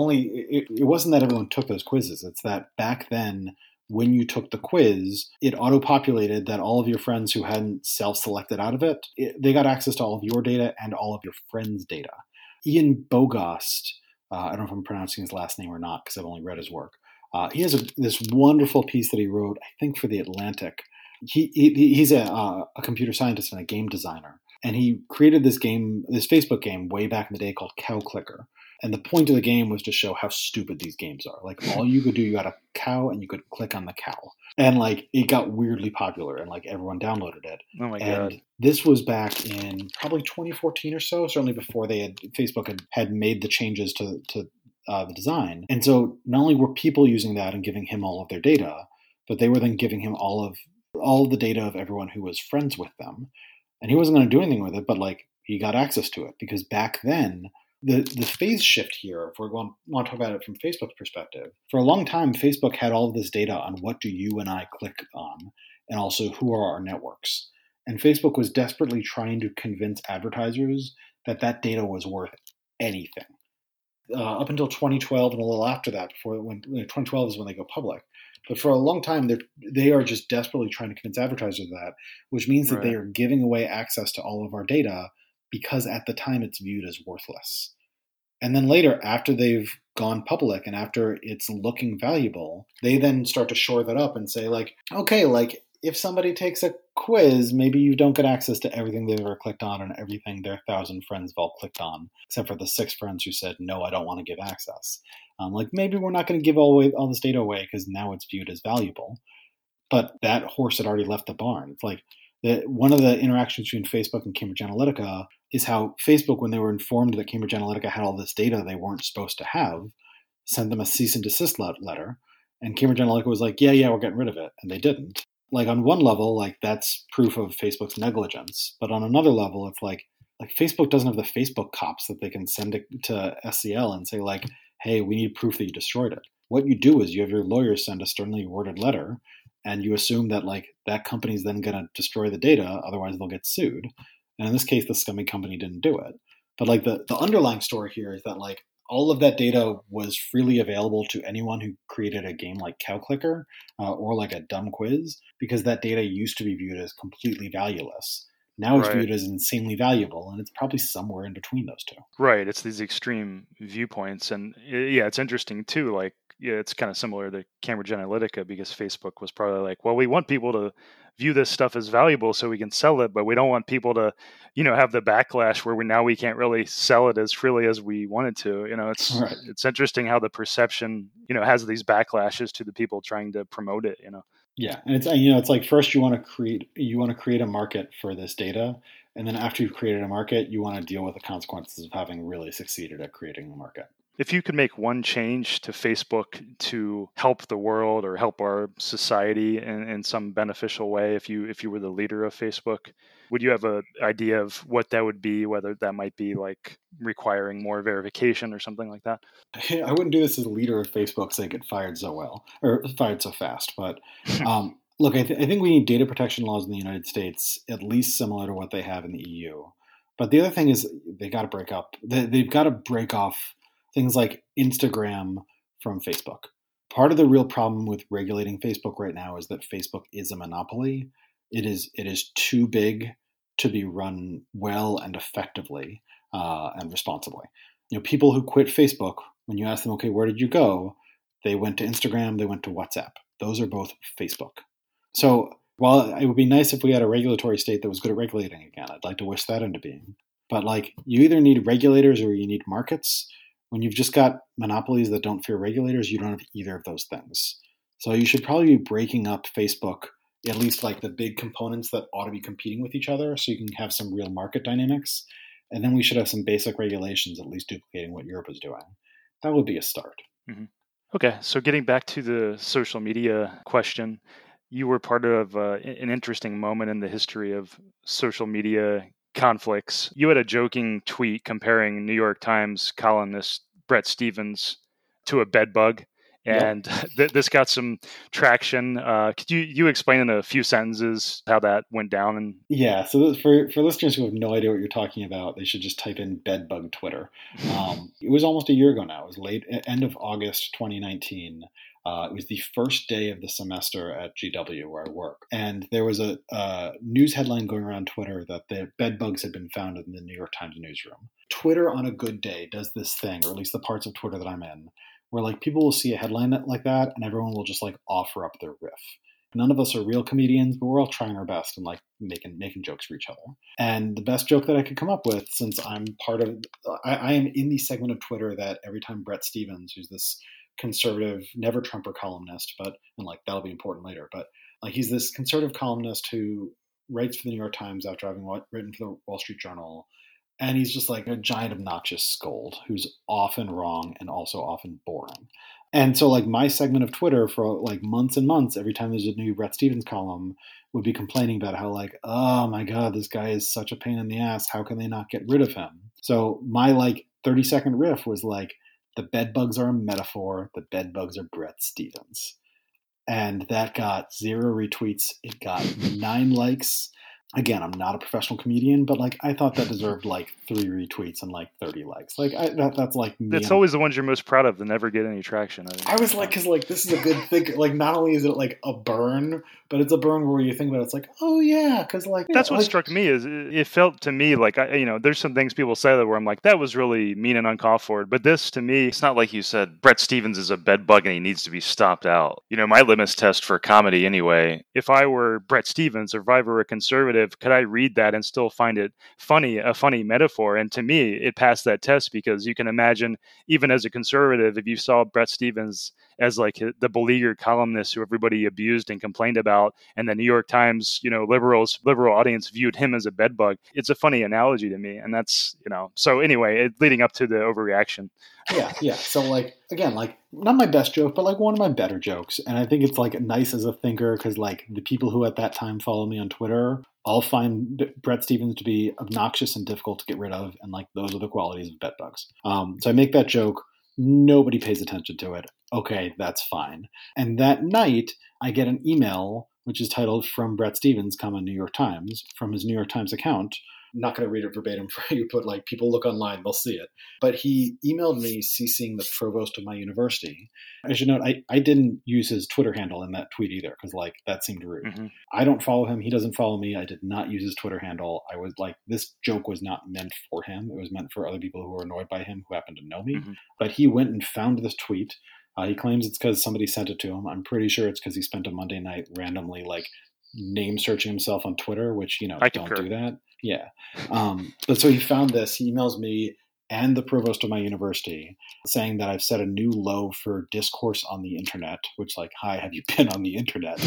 [SPEAKER 2] wasn't that everyone took those quizzes. It's that back then, when you took the quiz, it auto-populated that all of your friends who hadn't self-selected out of it, they got access to all of your data and all of your friends' data. Ian Bogost, I don't know if I'm pronouncing his last name or not because I've only read his work. He has this wonderful piece that he wrote, I think, for The Atlantic. He's a computer scientist and a game designer. And he created this Facebook game way back in the day called Cow Clicker. And the point of the game was to show how stupid these games are. Like, all you could do, you got a cow and you could click on the cow. And like, it got weirdly popular and like everyone downloaded it.
[SPEAKER 1] Oh my God.
[SPEAKER 2] This was back in probably 2014 or so, certainly before Facebook had made the changes to the design. And so not only were people using that and giving him all of their data, but they were then giving him all of the data of everyone who was friends with them. And he wasn't going to do anything with it, but like, he got access to it because back then, the phase shift here, if we want to talk about it from Facebook's perspective, for a long time, Facebook had all of this data on what do you and I click on, and also who are our networks. And Facebook was desperately trying to convince advertisers that data was worth anything. Up until 2012 and a little after that, 2012 is when they go public. But for a long time, they are just desperately trying to convince advertisers of that, which means that they are giving away access to all of our data because at the time it's viewed as worthless. And then later, after they've gone public and after it's looking valuable, they then start to shore that up and say like, okay, like if somebody takes a quiz, maybe you don't get access to everything they've ever clicked on and everything their 1,000 friends have all clicked on, except for the 6 friends who said, no, I don't want to give access. Like maybe we're not going to give all this data away because now it's viewed as valuable. But that horse had already left the barn. It's like one of the interactions between Facebook and Cambridge Analytica is how Facebook, when they were informed that Cambridge Analytica had all this data they weren't supposed to have, sent them a cease and desist letter. And Cambridge Analytica was like, yeah, we're getting rid of it. And they didn't. Like on one level, like that's proof of Facebook's negligence. But on another level, it's like Facebook doesn't have the Facebook cops that they can send to SCL and say like, hey, we need proof that you destroyed it. What you do is you have your lawyers send a sternly worded letter and you assume that like that company's then going to destroy the data, otherwise they'll get sued. And in this case, the scummy company didn't do it. But like the underlying story here is that like all of that data was freely available to anyone who created a game like Cow Clicker or like a dumb quiz, because that data used to be viewed as completely valueless. Now it's viewed as insanely valuable, and it's probably somewhere in between those two.
[SPEAKER 1] Right. It's these extreme viewpoints. And yeah, it's interesting too. Like, yeah, it's kind of similar to Cambridge Analytica, because Facebook was probably like, well, we want people to view this stuff as valuable so we can sell it, but we don't want people to, have the backlash where we can't really sell it as freely as we wanted to. It's interesting how the perception, has these backlashes to the people trying to promote it,
[SPEAKER 2] Yeah, and it's like first you want to create a market for this data, and then after you've created a market, you want to deal with the consequences of having really succeeded at creating the market.
[SPEAKER 1] If you could make one change to Facebook to help the world or help our society in some beneficial way, if you were the leader of Facebook, would you have an idea of what that would be, whether that might be like requiring more verification or something like that?
[SPEAKER 2] I wouldn't do this as a leader of Facebook because I get fired so well, or fired so fast. But look, I think we need data protection laws in the United States, at least similar to what they have in the EU. But the other thing is they've got to break off things like Instagram from Facebook. Part of the real problem with regulating Facebook right now is that Facebook is a monopoly. It is too big to be run well and effectively and responsibly. People who quit Facebook, when you ask them, okay, where did you go? They went to Instagram, they went to WhatsApp. Those are both Facebook. So while it would be nice if we had a regulatory state that was good at regulating again, I'd like to wish that into being. But like, you either need regulators or you need markets. When you've just got monopolies that don't fear regulators, you don't have either of those things. So you should probably be breaking up Facebook, at least like the big components that ought to be competing with each other, so you can have some real market dynamics. And then we should have some basic regulations, at least duplicating what Europe is doing. That would be a start.
[SPEAKER 1] Mm-hmm. Okay, so getting back to the social media question, you were part of an interesting moment in the history of social media conflicts. You had a joking tweet comparing New York Times columnist Bret Stephens to a bed bug, and this got some traction. Could you explain in a few sentences how that went down?
[SPEAKER 2] Yeah, so for listeners who have no idea what you're talking about, they should just type in bedbug Twitter. It was almost a year ago now. It was end of August 2019. It was the first day of the semester at GW where I work. And there was a news headline going around Twitter that the bed bugs had been found in the New York Times newsroom. Twitter on a good day does this thing, or at least the parts of Twitter that I'm in, where like people will see a headline like that and everyone will just like offer up their riff. None of us are real comedians, but we're all trying our best and like making jokes for each other. And the best joke that I could come up with, since I'm I am in the segment of Twitter that every time Bret Stephens, who's this conservative, never Trumper columnist, and like that'll be important later, but like he's this conservative columnist who writes for the New York Times after having written for the Wall Street Journal. And he's just like a giant obnoxious scold who's often wrong and also often boring. And so like my segment of Twitter for like months and months, every time there's a new Bret Stephens column, would be complaining about how like, oh my God, this guy is such a pain in the ass. How can they not get rid of him? So my like 30-second riff was like, the bed bugs are a metaphor. The bed bugs are Bret Stephens. And that got 0 retweets. It got 9 likes. Again, I'm not a professional comedian, but like I thought that deserved like 3 retweets and like 30 likes. Like that's like me.
[SPEAKER 1] It's always the ones you're most proud of that never get any traction.
[SPEAKER 2] I was like, because like this is a good thing. Like not only is it like a burn, but it's a burn where you think about it, it's like, oh yeah, because like
[SPEAKER 1] that's what struck me. Is it felt to me like there's some things people say that where I'm like, that was really mean and uncalled for. But this to me, it's not like you said Bret Stephens is a bed bug and he needs to be stopped out. My litmus test for comedy anyway. If I were Bret Stephens or if I were a conservative, could I read that and still find it funny, a funny metaphor? And to me, it passed that test, because you can imagine, even as a conservative, if you saw Bret Stephens as like the beleaguered columnist who everybody abused and complained about, and the New York Times, liberal audience viewed him as a bedbug. It's a funny analogy to me, and that's So anyway, leading up to the overreaction.
[SPEAKER 2] Yeah. So like again, like not my best joke, but like one of my better jokes, and I think it's like nice as a thinker because like the people who at that time follow me on Twitter all find Bret Stephens to be obnoxious and difficult to get rid of, and like those are the qualities of bedbugs. So I make that joke. Nobody pays attention to it. Okay, that's fine. And that night, I get an email which is titled "From Brett Stevens, New York Times," from his New York Times account. I'm not going to read it verbatim for you, but like people look online, they'll see it. But he emailed me CCing the provost of my university. I should note, I didn't use his Twitter handle in that tweet either, because like that seemed rude.
[SPEAKER 1] Mm-hmm.
[SPEAKER 2] I don't follow him. He doesn't follow me. I did not use his Twitter handle. I was like, this joke was not meant for him. It was meant for other people who were annoyed by him, who happened to know me.
[SPEAKER 1] Mm-hmm.
[SPEAKER 2] But he went and found this tweet. He claims it's because somebody sent it to him. I'm pretty sure it's because he spent a Monday night randomly like name searching himself on Twitter, which, you know, don't do that. Yeah. But so he found this. He emails me and the provost of my university saying that I've set a new low for discourse on the internet, which like, hi, have you been on the internet?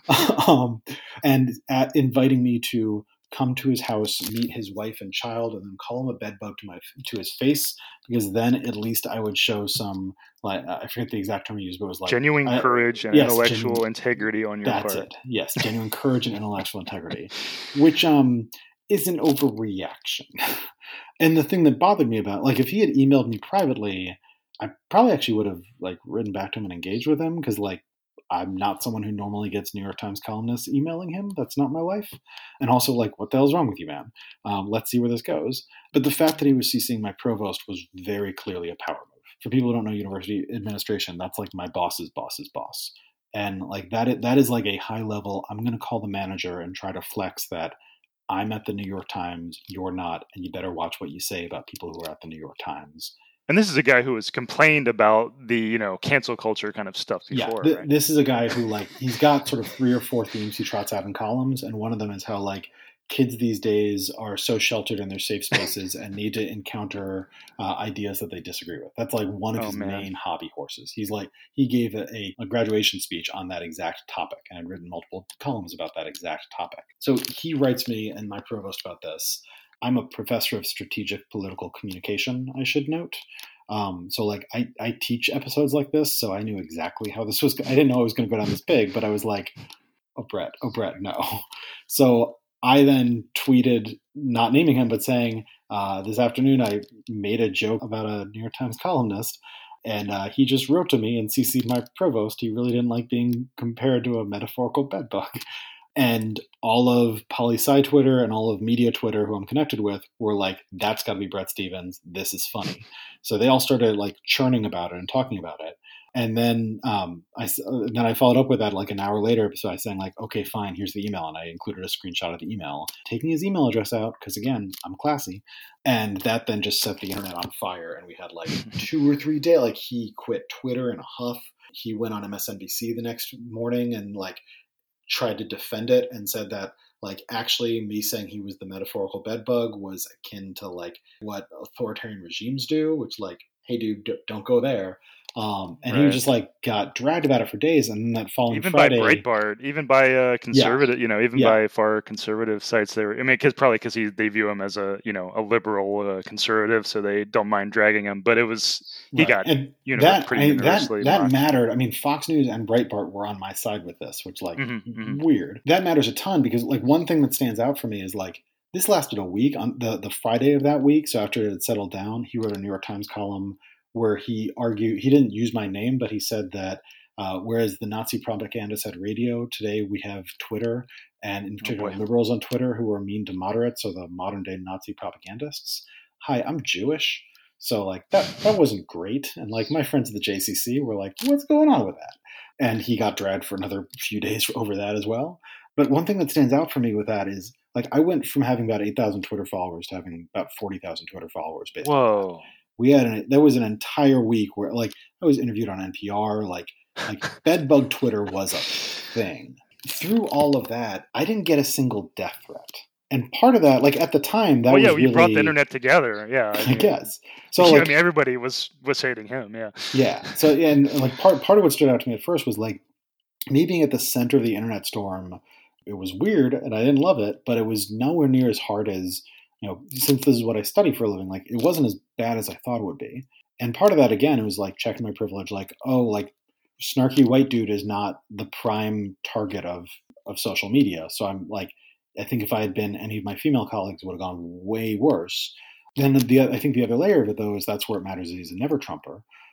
[SPEAKER 2] And inviting me to come to his house, meet his wife and child, and then call him a bedbug to his face, because then at least I would show some, like, I forget the exact term he used, but it was like
[SPEAKER 3] genuine courage and intellectual integrity on your part.
[SPEAKER 2] That's it. Yes, genuine courage and intellectual integrity, which is an overreaction. And the thing that bothered me about, like, if he had emailed me privately, I probably actually would have like written back to him and engaged with him, because like I'm not someone who normally gets New York Times columnists emailing him. That's not my life. And also, like, what the hell's wrong with you, man? Let's see where this goes. But the fact that he was CCing my provost was very clearly a power move. For people who don't know university administration, that's like my boss's boss's boss. And like that is like a high level, I'm going to call the manager and try to flex that I'm at the New York Times, you're not, and you better watch what you say about people who are at the New York Times.
[SPEAKER 3] And this is a guy who has complained about the, you know, cancel culture kind of stuff before.
[SPEAKER 2] Yeah,
[SPEAKER 3] right?
[SPEAKER 2] This is a guy who, like, he's got sort of 3 or 4 themes he trots out in columns, and one of them is how, like, kids these days are so sheltered in their safe spaces and need to encounter ideas that they disagree with. That's like one of his main hobby horses. He's like, he gave a graduation speech on that exact topic, and I'd written multiple columns about that exact topic. So he writes me and my provost about this. I'm a professor of strategic political communication, I should note. So like I teach episodes like this, so I knew exactly how this was. I didn't know it was going to go down this big, but I was like, oh Brett, no. So I then tweeted, not naming him, but saying, this afternoon I made a joke about a New York Times columnist, and he just wrote to me and CC'd my provost. He really didn't like being compared to a metaphorical bedbug. And all of poli-sci Twitter and all of media Twitter who I'm connected with were like, that's got to be Brett Stevens. This is funny. So they all started like churning about it and talking about it. And then I followed up with that like an hour later. So I was saying like, okay, fine, here's the email. And I included a screenshot of the email, taking his email address out, because again, I'm classy. And that then just set the internet on fire. And we had like 2 or 3 days, like he quit Twitter in a huff. He went on MSNBC the next morning and like tried to defend it and said that like actually me saying he was the metaphorical bedbug was akin to like what authoritarian regimes do, which like, hey dude, don't go there. And he just like got dragged about it for days, and then that following Friday,
[SPEAKER 3] by Breitbart, even by conservative, by far conservative sites, they were. I mean, because they view him as a liberal conservative, so they don't mind dragging him. But it was he got pretty universally
[SPEAKER 2] that mattered. I mean, Fox News and Breitbart were on my side with this, which like weird. That matters a ton, because like one thing that stands out for me is like this lasted a week. On the Friday of that week, so after it had settled down, he wrote a New York Times column where he argued, he didn't use my name, but he said that whereas the Nazi propagandists had radio, today we have Twitter, and in particular liberals on Twitter who are mean to moderates, so the modern day Nazi propagandists. Hi, I'm Jewish. So like that wasn't great. And like my friends at the JCC were like, what's going on with that? And he got dragged for another few days over that as well. But one thing that stands out for me with that is like I went from having about 8,000 Twitter followers to having about 40,000 Twitter followers. Basically.
[SPEAKER 3] Whoa.
[SPEAKER 2] There was an entire week where like I was interviewed on NPR, like bedbug Twitter was a thing. Through all of that, I didn't get a single death threat. And part of that, like at the time, that was really...
[SPEAKER 3] you brought the internet together, yeah.
[SPEAKER 2] I guess. So like,
[SPEAKER 3] everybody was hating him, yeah.
[SPEAKER 2] Yeah. So and like part of what stood out to me at first was like me being at the center of the internet storm. It was weird, and I didn't love it, but it was nowhere near as hard as, since this is what I study for a living, like it wasn't as bad as I thought it would be. And part of that, again, it was like checking my privilege, like, oh, like snarky white dude is not the prime target of social media. So I'm like, I think if I had been any of my female colleagues, it would have gone way worse. Then I think the other layer of it, though, is that's where it matters that he's a never Trumper.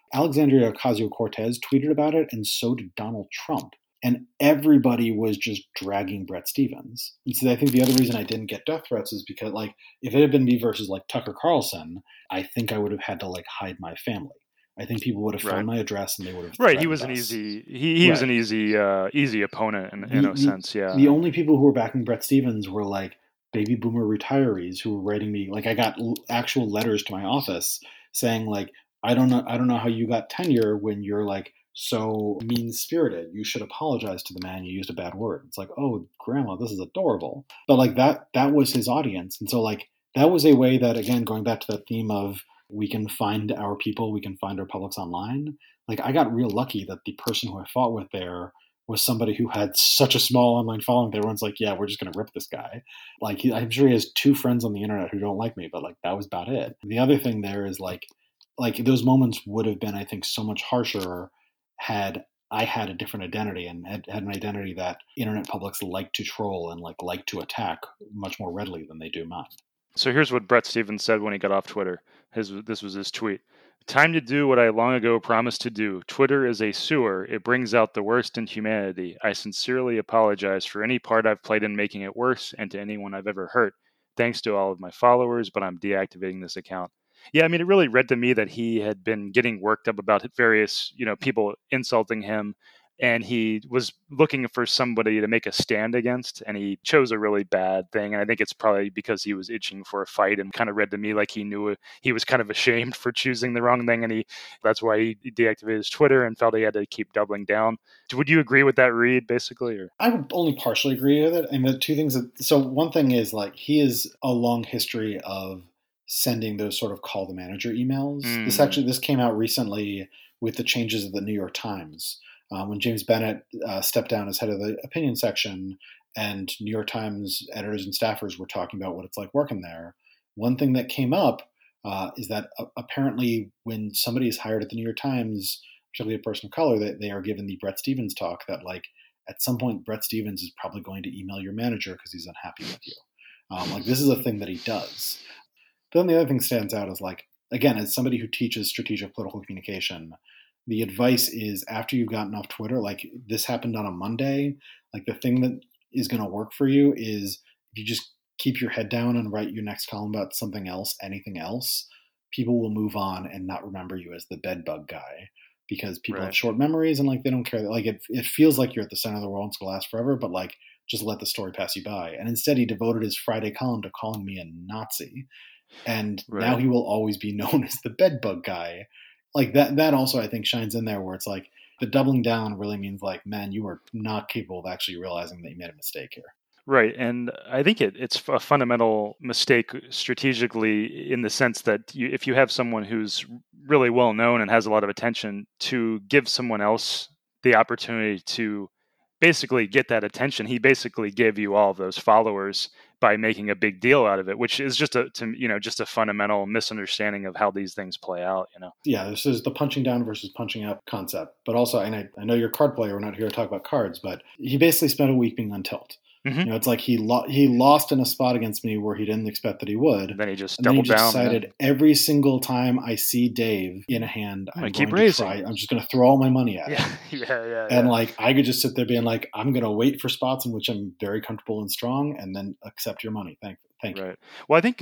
[SPEAKER 2] Alexandria Ocasio-Cortez tweeted about it, and so did Donald Trump. And everybody was just dragging Bret Stephens. And so I think the other reason I didn't get death threats is because, like, if it had been me versus, like, Tucker Carlson, I think I would have had to, like, hide my family. I think people would have found my address and they would have.
[SPEAKER 3] Right, he was an easy. He was an easy opponent in a sense. Yeah.
[SPEAKER 2] The only people who were backing Bret Stephens were like baby boomer retirees who were writing me. Like, I got actual letters to my office saying, like, I don't know how you got tenure when you're, like, so mean-spirited. You should apologize to the man. You used a bad word. It's like, oh, grandma, this is adorable. But, like, that was his audience. And so, like, that was a way that, again, going back to that theme of we can find our people, we can find our publics online. Like, I got real lucky that the person who I fought with there was somebody who had such a small online following that everyone's like, yeah, we're just going to rip this guy. Like, I'm sure he has 2 friends on the internet who don't like me, but, like, that was about it. The other thing there is, like those moments would have been, I think, so much harsher had I had a different identity and had an identity that internet publics like to troll and like to attack much more readily than they do mine.
[SPEAKER 3] So here's what Bret Stephens said when he got off Twitter. This was his tweet. Time to do what I long ago promised to do. Twitter is a sewer. It brings out the worst in humanity. I sincerely apologize for any part I've played in making it worse and to anyone I've ever hurt. Thanks to all of my followers, but I'm deactivating this account. Yeah, I mean, it really read to me that he had been getting worked up about various, people insulting him, and he was looking for somebody to make a stand against, and he chose a really bad thing. And I think it's probably because he was itching for a fight, and kind of read to me like he knew he was kind of ashamed for choosing the wrong thing, and that's why he deactivated his Twitter and felt he had to keep doubling down. Would you agree with that read, basically? Or?
[SPEAKER 2] I would only partially agree with it. And the two things so one thing is, like, he has a long history of sending those sort of call the manager emails. This came out recently with the changes of the New York Times. When James Bennet stepped down as head of the opinion section, and New York Times editors and staffers were talking about what it's like working there, one thing that came up is that apparently when somebody is hired at the New York Times, particularly a person of color, that they are given the Bret Stephens talk that, like, at some point Bret Stephens is probably going to email your manager because he's unhappy with you. Like, this is a thing that he does. But then the other thing stands out is, like, again, as somebody who teaches strategic political communication, the advice is, after you've gotten off Twitter, like, this happened on a Monday, like, the thing that is going to work for you is if you just keep your head down and write your next column about something else, anything else, people will move on and not remember you as the bedbug guy, because people have short memories and, like, they don't care. Like, it feels like you're at the center of the world and it's going to last forever, but, like, just let the story pass you by. And instead he devoted his Friday column to calling me a Nazi. And now he will always be known as the bedbug guy. Like, that also, I think, shines in there, where it's like the doubling down really means, like, man, you are not capable of actually realizing that you made a mistake here.
[SPEAKER 3] Right. And I think it's a fundamental mistake strategically, in the sense that if you have someone who's really well known and has a lot of attention, to give someone else the opportunity to basically get that attention. He basically gave you all of those followers by making a big deal out of it, which is just a fundamental misunderstanding of how these things play out.
[SPEAKER 2] Yeah, this is the punching down versus punching up concept. But also, and I know you're a card player. We're not here to talk about cards, but he basically spent a week being on tilt. Mm-hmm. It's like he lost in a spot against me where he didn't expect that he would.
[SPEAKER 3] And then he just doubled down.
[SPEAKER 2] Decided every single time I see Dave in a hand, I'm going to try. I'm just going to throw all my money at him.
[SPEAKER 3] Yeah.
[SPEAKER 2] And like, I could just sit there being like, I'm going to wait for spots in which I'm very comfortable and strong, and then accept your money. Thank you.
[SPEAKER 3] Right. Well, I think,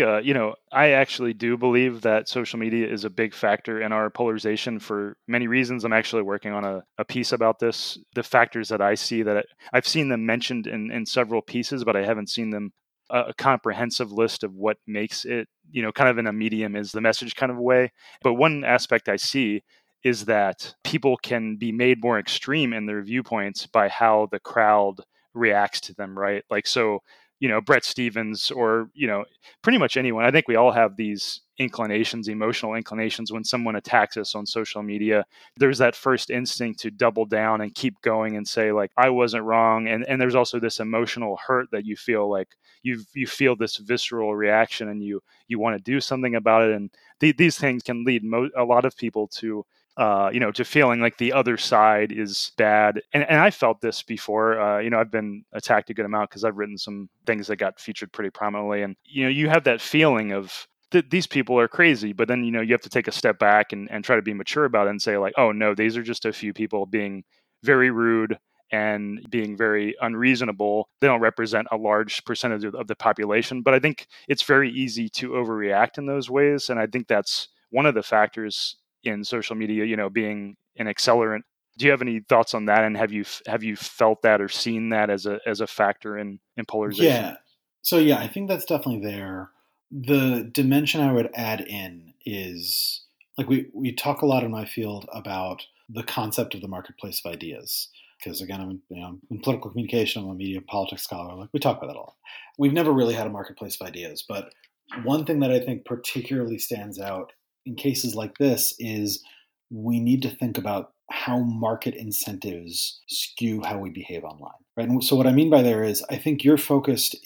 [SPEAKER 3] I actually do believe that social media is a big factor in our polarization for many reasons. I'm actually working on a piece about this, the factors that I see, that I've seen them mentioned in several pieces, but I haven't seen them a comprehensive list of what makes it, kind of in a medium is the message kind of way. But one aspect I see is that people can be made more extreme in their viewpoints by how the crowd reacts to them, right? Like, so, Bret Stephens, or, pretty much anyone. I think we all have these inclinations, emotional inclinations, when someone attacks us on social media. There's that first instinct to double down and keep going and say, like, I wasn't wrong. And there's also this emotional hurt that you feel, like you feel this visceral reaction, and you want to do something about it. And these things can lead a lot of people to to feeling like the other side is bad. And I felt this before. I've been attacked a good amount because I've written some things that got featured pretty prominently. And, you have that feeling of, these people are crazy. But then, you have to take a step back and try to be mature about it and say like, oh no, these are just a few people being very rude and being very unreasonable. They don't represent a large percentage of the population. But I think it's very easy to overreact in those ways. And I think that's one of the factors in social media, being an accelerant. Do you have any thoughts on that? And have you felt that or seen that as a factor in polarization?
[SPEAKER 2] Yeah. So yeah, I think that's definitely there. The dimension I would add in is like we talk a lot in my field about the concept of the marketplace of ideas. Because again, I'm in political communication, I'm a media politics scholar. Like we talk about that a lot. We've never really had a marketplace of ideas, but one thing that I think particularly stands out in cases like this is we need to think about how market incentives skew how we behave online, right? And so what I mean by there is I think you're focused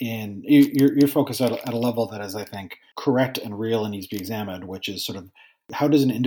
[SPEAKER 2] at a level that is, I think, correct and real and needs to be examined, which is sort of how does an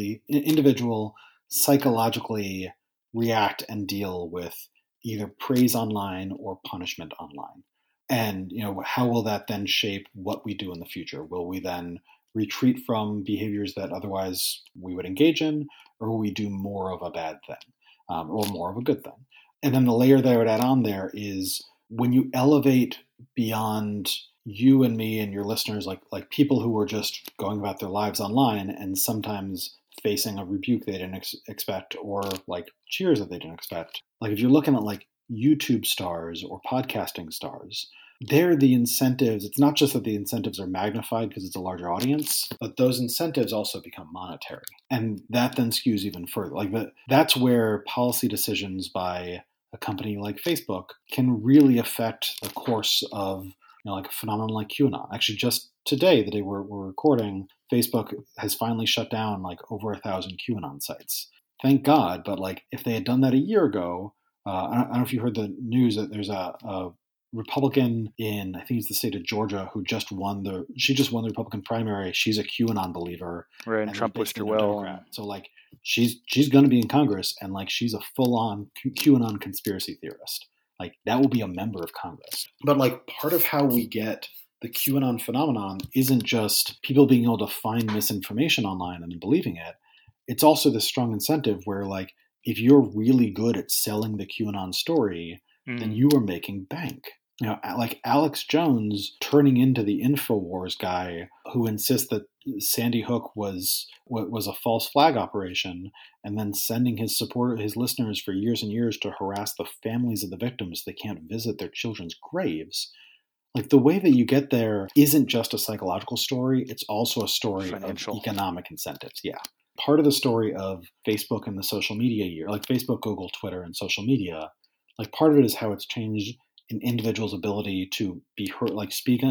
[SPEAKER 2] individual psychologically react and deal with either praise online or punishment online. And, how will that then shape what we do in the future? Will we then retreat from behaviors that otherwise we would engage in, or will we do more of a bad thing or more of a good thing? And then the layer that I would add on there is when you elevate beyond you and me and your listeners, like people who are just going about their lives online and sometimes facing a rebuke they didn't expect or like cheers that they didn't expect. Like if you're looking at like YouTube stars or podcasting stars, they're the incentives. It's not just that the incentives are magnified because it's a larger audience, but those incentives also become monetary. And that then skews even further. That's where policy decisions by a company like Facebook can really affect the course of like a phenomenon like QAnon. Actually, just today, the day we're recording, Facebook has finally shut down like over 1,000 QAnon sites. Thank God. But like if they had done that a year ago, I don't know if you heard the news that there's a Republican in, I think it's the state of Georgia, who just won the Republican primary. She's a QAnon believer.
[SPEAKER 3] Right, and Trump wished her well.
[SPEAKER 2] So like she's going to be in Congress, and like she's a full-on QAnon conspiracy theorist. Like that will be a member of Congress. But like part of how we get the QAnon phenomenon isn't just people being able to find misinformation online and believing it. It's also this strong incentive where like if you're really good at selling the QAnon story, then you are making bank. Like Alex Jones turning into the InfoWars guy who insists that Sandy Hook was a false flag operation, and then sending his listeners for years and years to harass the families of the victims so they can't visit their children's graves. Like the way that you get there isn't just a psychological story; it's also a story financial. Of economic incentives. Yeah. Part of the story of Facebook and the social media year, like Facebook, Google, Twitter, and social media, like part of it is how it's changed an individual's ability to be heard, like speak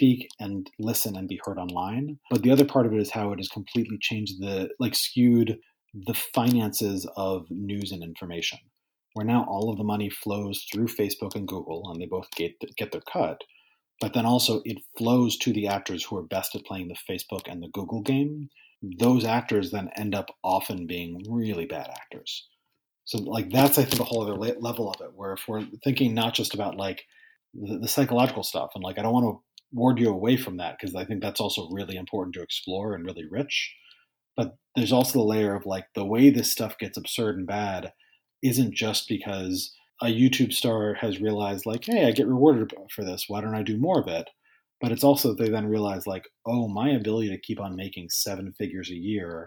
[SPEAKER 2] and listen and be heard online. But the other part of it is how it has completely changed skewed the finances of news and information, where now all of the money flows through Facebook and Google, and they both get their cut. But then also it flows to the actors who are best at playing the Facebook and the Google game. Those actors then end up often being really bad actors. So like that's, I think, a whole other level of it, where if we're thinking not just about like the psychological stuff, and like I don't want to ward you away from that because I think that's also really important to explore and really rich. But there's also the layer of like the way this stuff gets absurd and bad isn't just because a YouTube star has realized like, hey, I get rewarded for this. Why don't I do more of it? But it's also they then realize like, oh, my ability to keep on making 7 figures a year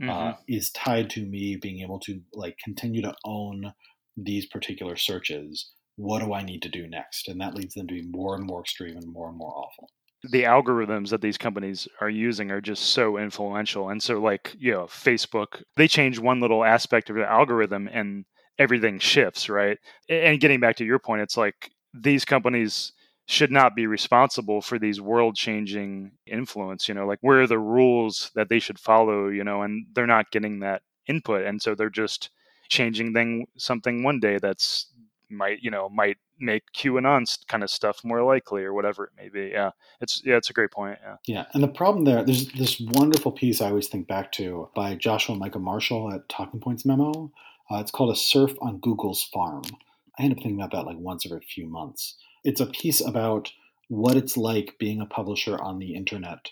[SPEAKER 2] is tied to me being able to like continue to own these particular searches. What do I need to do next? And that leads them to be more and more extreme and more awful.
[SPEAKER 3] The algorithms that these companies are using are just so influential. And so like, Facebook, they change one little aspect of the algorithm and everything shifts, right? And getting back to your point, it's like these companies should not be responsible for these world-changing influence, like where are the rules that they should follow, and they're not getting that input. And so they're just changing something one day that's might make QAnon kind of stuff more likely or whatever it may be. It's a great point.
[SPEAKER 2] Yeah. And the problem there's this wonderful piece I always think back to by Joshua and Micah Marshall at Talking Points Memo. It's called A Surf on Google's Farm. I end up thinking about that like once every few months. It's a piece about what it's like being a publisher on the internet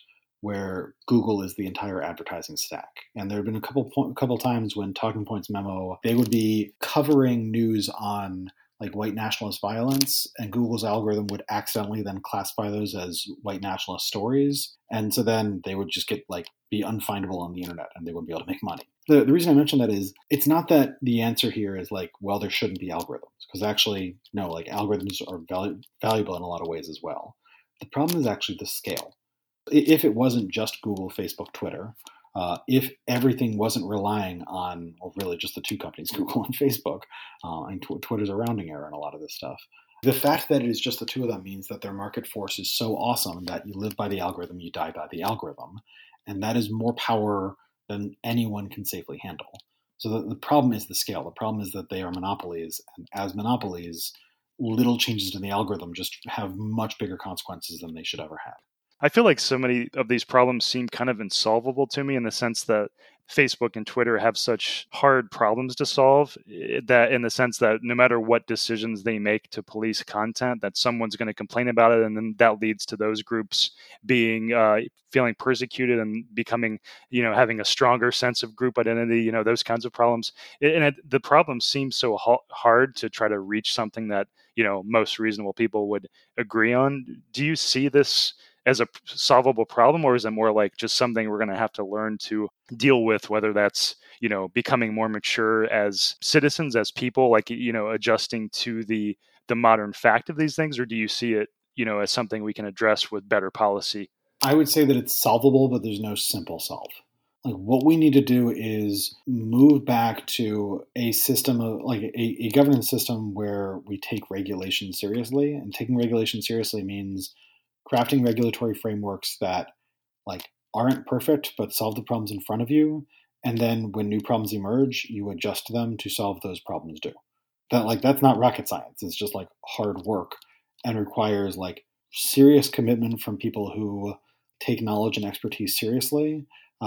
[SPEAKER 2] where Google is the entire advertising stack. And there have been a couple times when Talking Points Memo, they would be covering news on like white nationalist violence, and Google's algorithm would accidentally then classify those as white nationalist stories. And so then they would just get like be unfindable on the internet and they wouldn't be able to make money. The reason I mention that is it's not that the answer here is like, well, there shouldn't be algorithms, because actually, no, like algorithms are valuable in a lot of ways as well. The problem is actually the scale. If it wasn't just Google, Facebook, Twitter, if everything wasn't relying on, well, really just the two companies, Google and Facebook, and Twitter's a rounding error in a lot of this stuff. The fact that it is just the two of them means that their market force is so awesome that you live by the algorithm, you die by the algorithm. And that is more power than anyone can safely handle. So the problem is the scale. The problem is that they are monopolies. And as monopolies, little changes to the algorithm just have much bigger consequences than they should ever have.
[SPEAKER 3] I feel like so many of these problems seem kind of insolvable to me in the sense that Facebook and Twitter have such hard problems to solve, that in the sense that no matter what decisions they make to police content, that someone's going to complain about it, and then that leads to those groups being feeling persecuted and becoming, having a stronger sense of group identity, those kinds of problems. And the problem seems so hard to try to reach something that most reasonable people would agree on. Do you see this as a solvable problem, or is it more like just something we're going to have to learn to deal with, whether that's, becoming more mature as citizens, as people, like, adjusting to the modern fact of these things? Or do you see it, as something we can address with better policy?
[SPEAKER 2] I would say that it's solvable, but there's no simple solve. Like, what we need to do is move back to a system of like a governance system where we take regulation seriously. And taking regulation seriously means crafting regulatory frameworks that like aren't perfect but solve the problems in front of you, and then when new problems emerge, you adjust them to solve those problems too. That's not rocket science. It's just like hard work and requires like serious commitment from people who take knowledge and expertise seriously,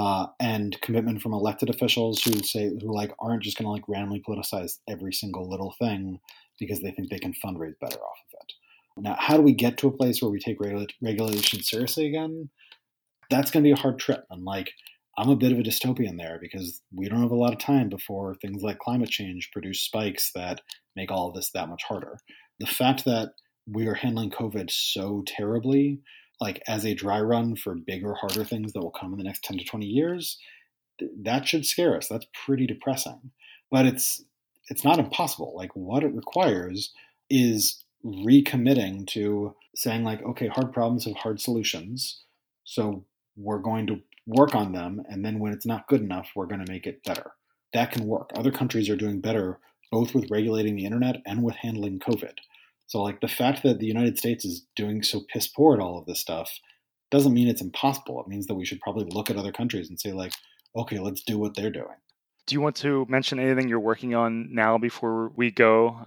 [SPEAKER 2] and commitment from elected officials who aren't just going to like randomly politicize every single little thing because they think they can fundraise better off of it. Now, how do we get to a place where we take regulation seriously again? That's going to be a hard trip. And I'm a bit of a dystopian there because we don't have a lot of time before things like climate change produce spikes that make all of this that much harder. The fact that we are handling COVID so terribly, like as a dry run for bigger, harder things that will come in the next 10 to 20 years, that should scare us. That's pretty depressing. But it's not impossible. Like, what it requires is recommitting to saying like, okay, hard problems have hard solutions. So we're going to work on them. And then when it's not good enough, we're going to make it better. That can work. Other countries are doing better, both with regulating the internet and with handling COVID. So like the fact that the United States is doing so piss poor at all of this stuff doesn't mean it's impossible. It means that we should probably look at other countries and say like, okay, let's do what they're doing.
[SPEAKER 3] Do you want to mention anything you're working on now before we go?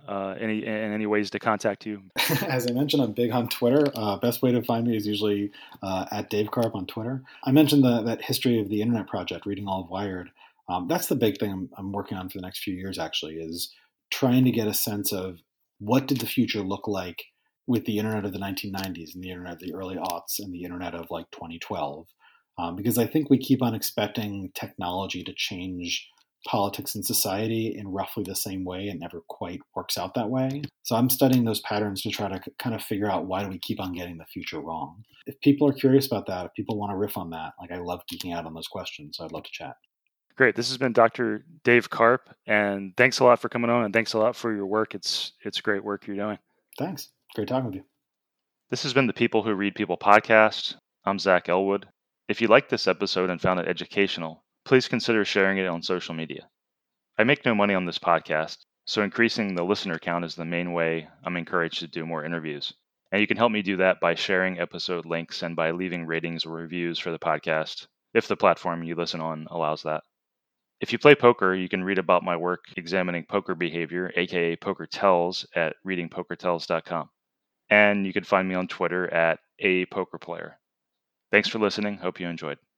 [SPEAKER 3] Any ways to contact you?
[SPEAKER 2] As I mentioned, I'm big on Twitter. Best way to find me is usually at Dave Karp on Twitter. I mentioned that history of the internet project, Reading All of Wired. That's the big thing I'm working on for the next few years, actually, is trying to get a sense of what did the future look like with the internet of the 1990s and the internet of the early aughts and the internet of like 2012. Because I think we keep on expecting technology to change politics and society in roughly the same way. It never quite works out that way. So I'm studying those patterns to try to kind of figure out why do we keep on getting the future wrong. If people are curious about that, if people want to riff on that, like I love geeking out on those questions. So I'd love to chat.
[SPEAKER 3] Great. This has been Dr. Dave Karp, and thanks a lot for coming on, and thanks a lot for your work. It's great work you're doing.
[SPEAKER 2] Thanks. Great talking with you.
[SPEAKER 1] This has been the People Who Read People podcast. I'm Zach Elwood. If you liked this episode and found it educational, please consider sharing it on social media. I make no money on this podcast, so increasing the listener count is the main way I'm encouraged to do more interviews. And you can help me do that by sharing episode links and by leaving ratings or reviews for the podcast, if the platform you listen on allows that. If you play poker, you can read about my work examining poker behavior, aka Poker Tells, at readingpokertells.com. And you can find me on Twitter at @apokerplayer. Thanks for listening. Hope you enjoyed.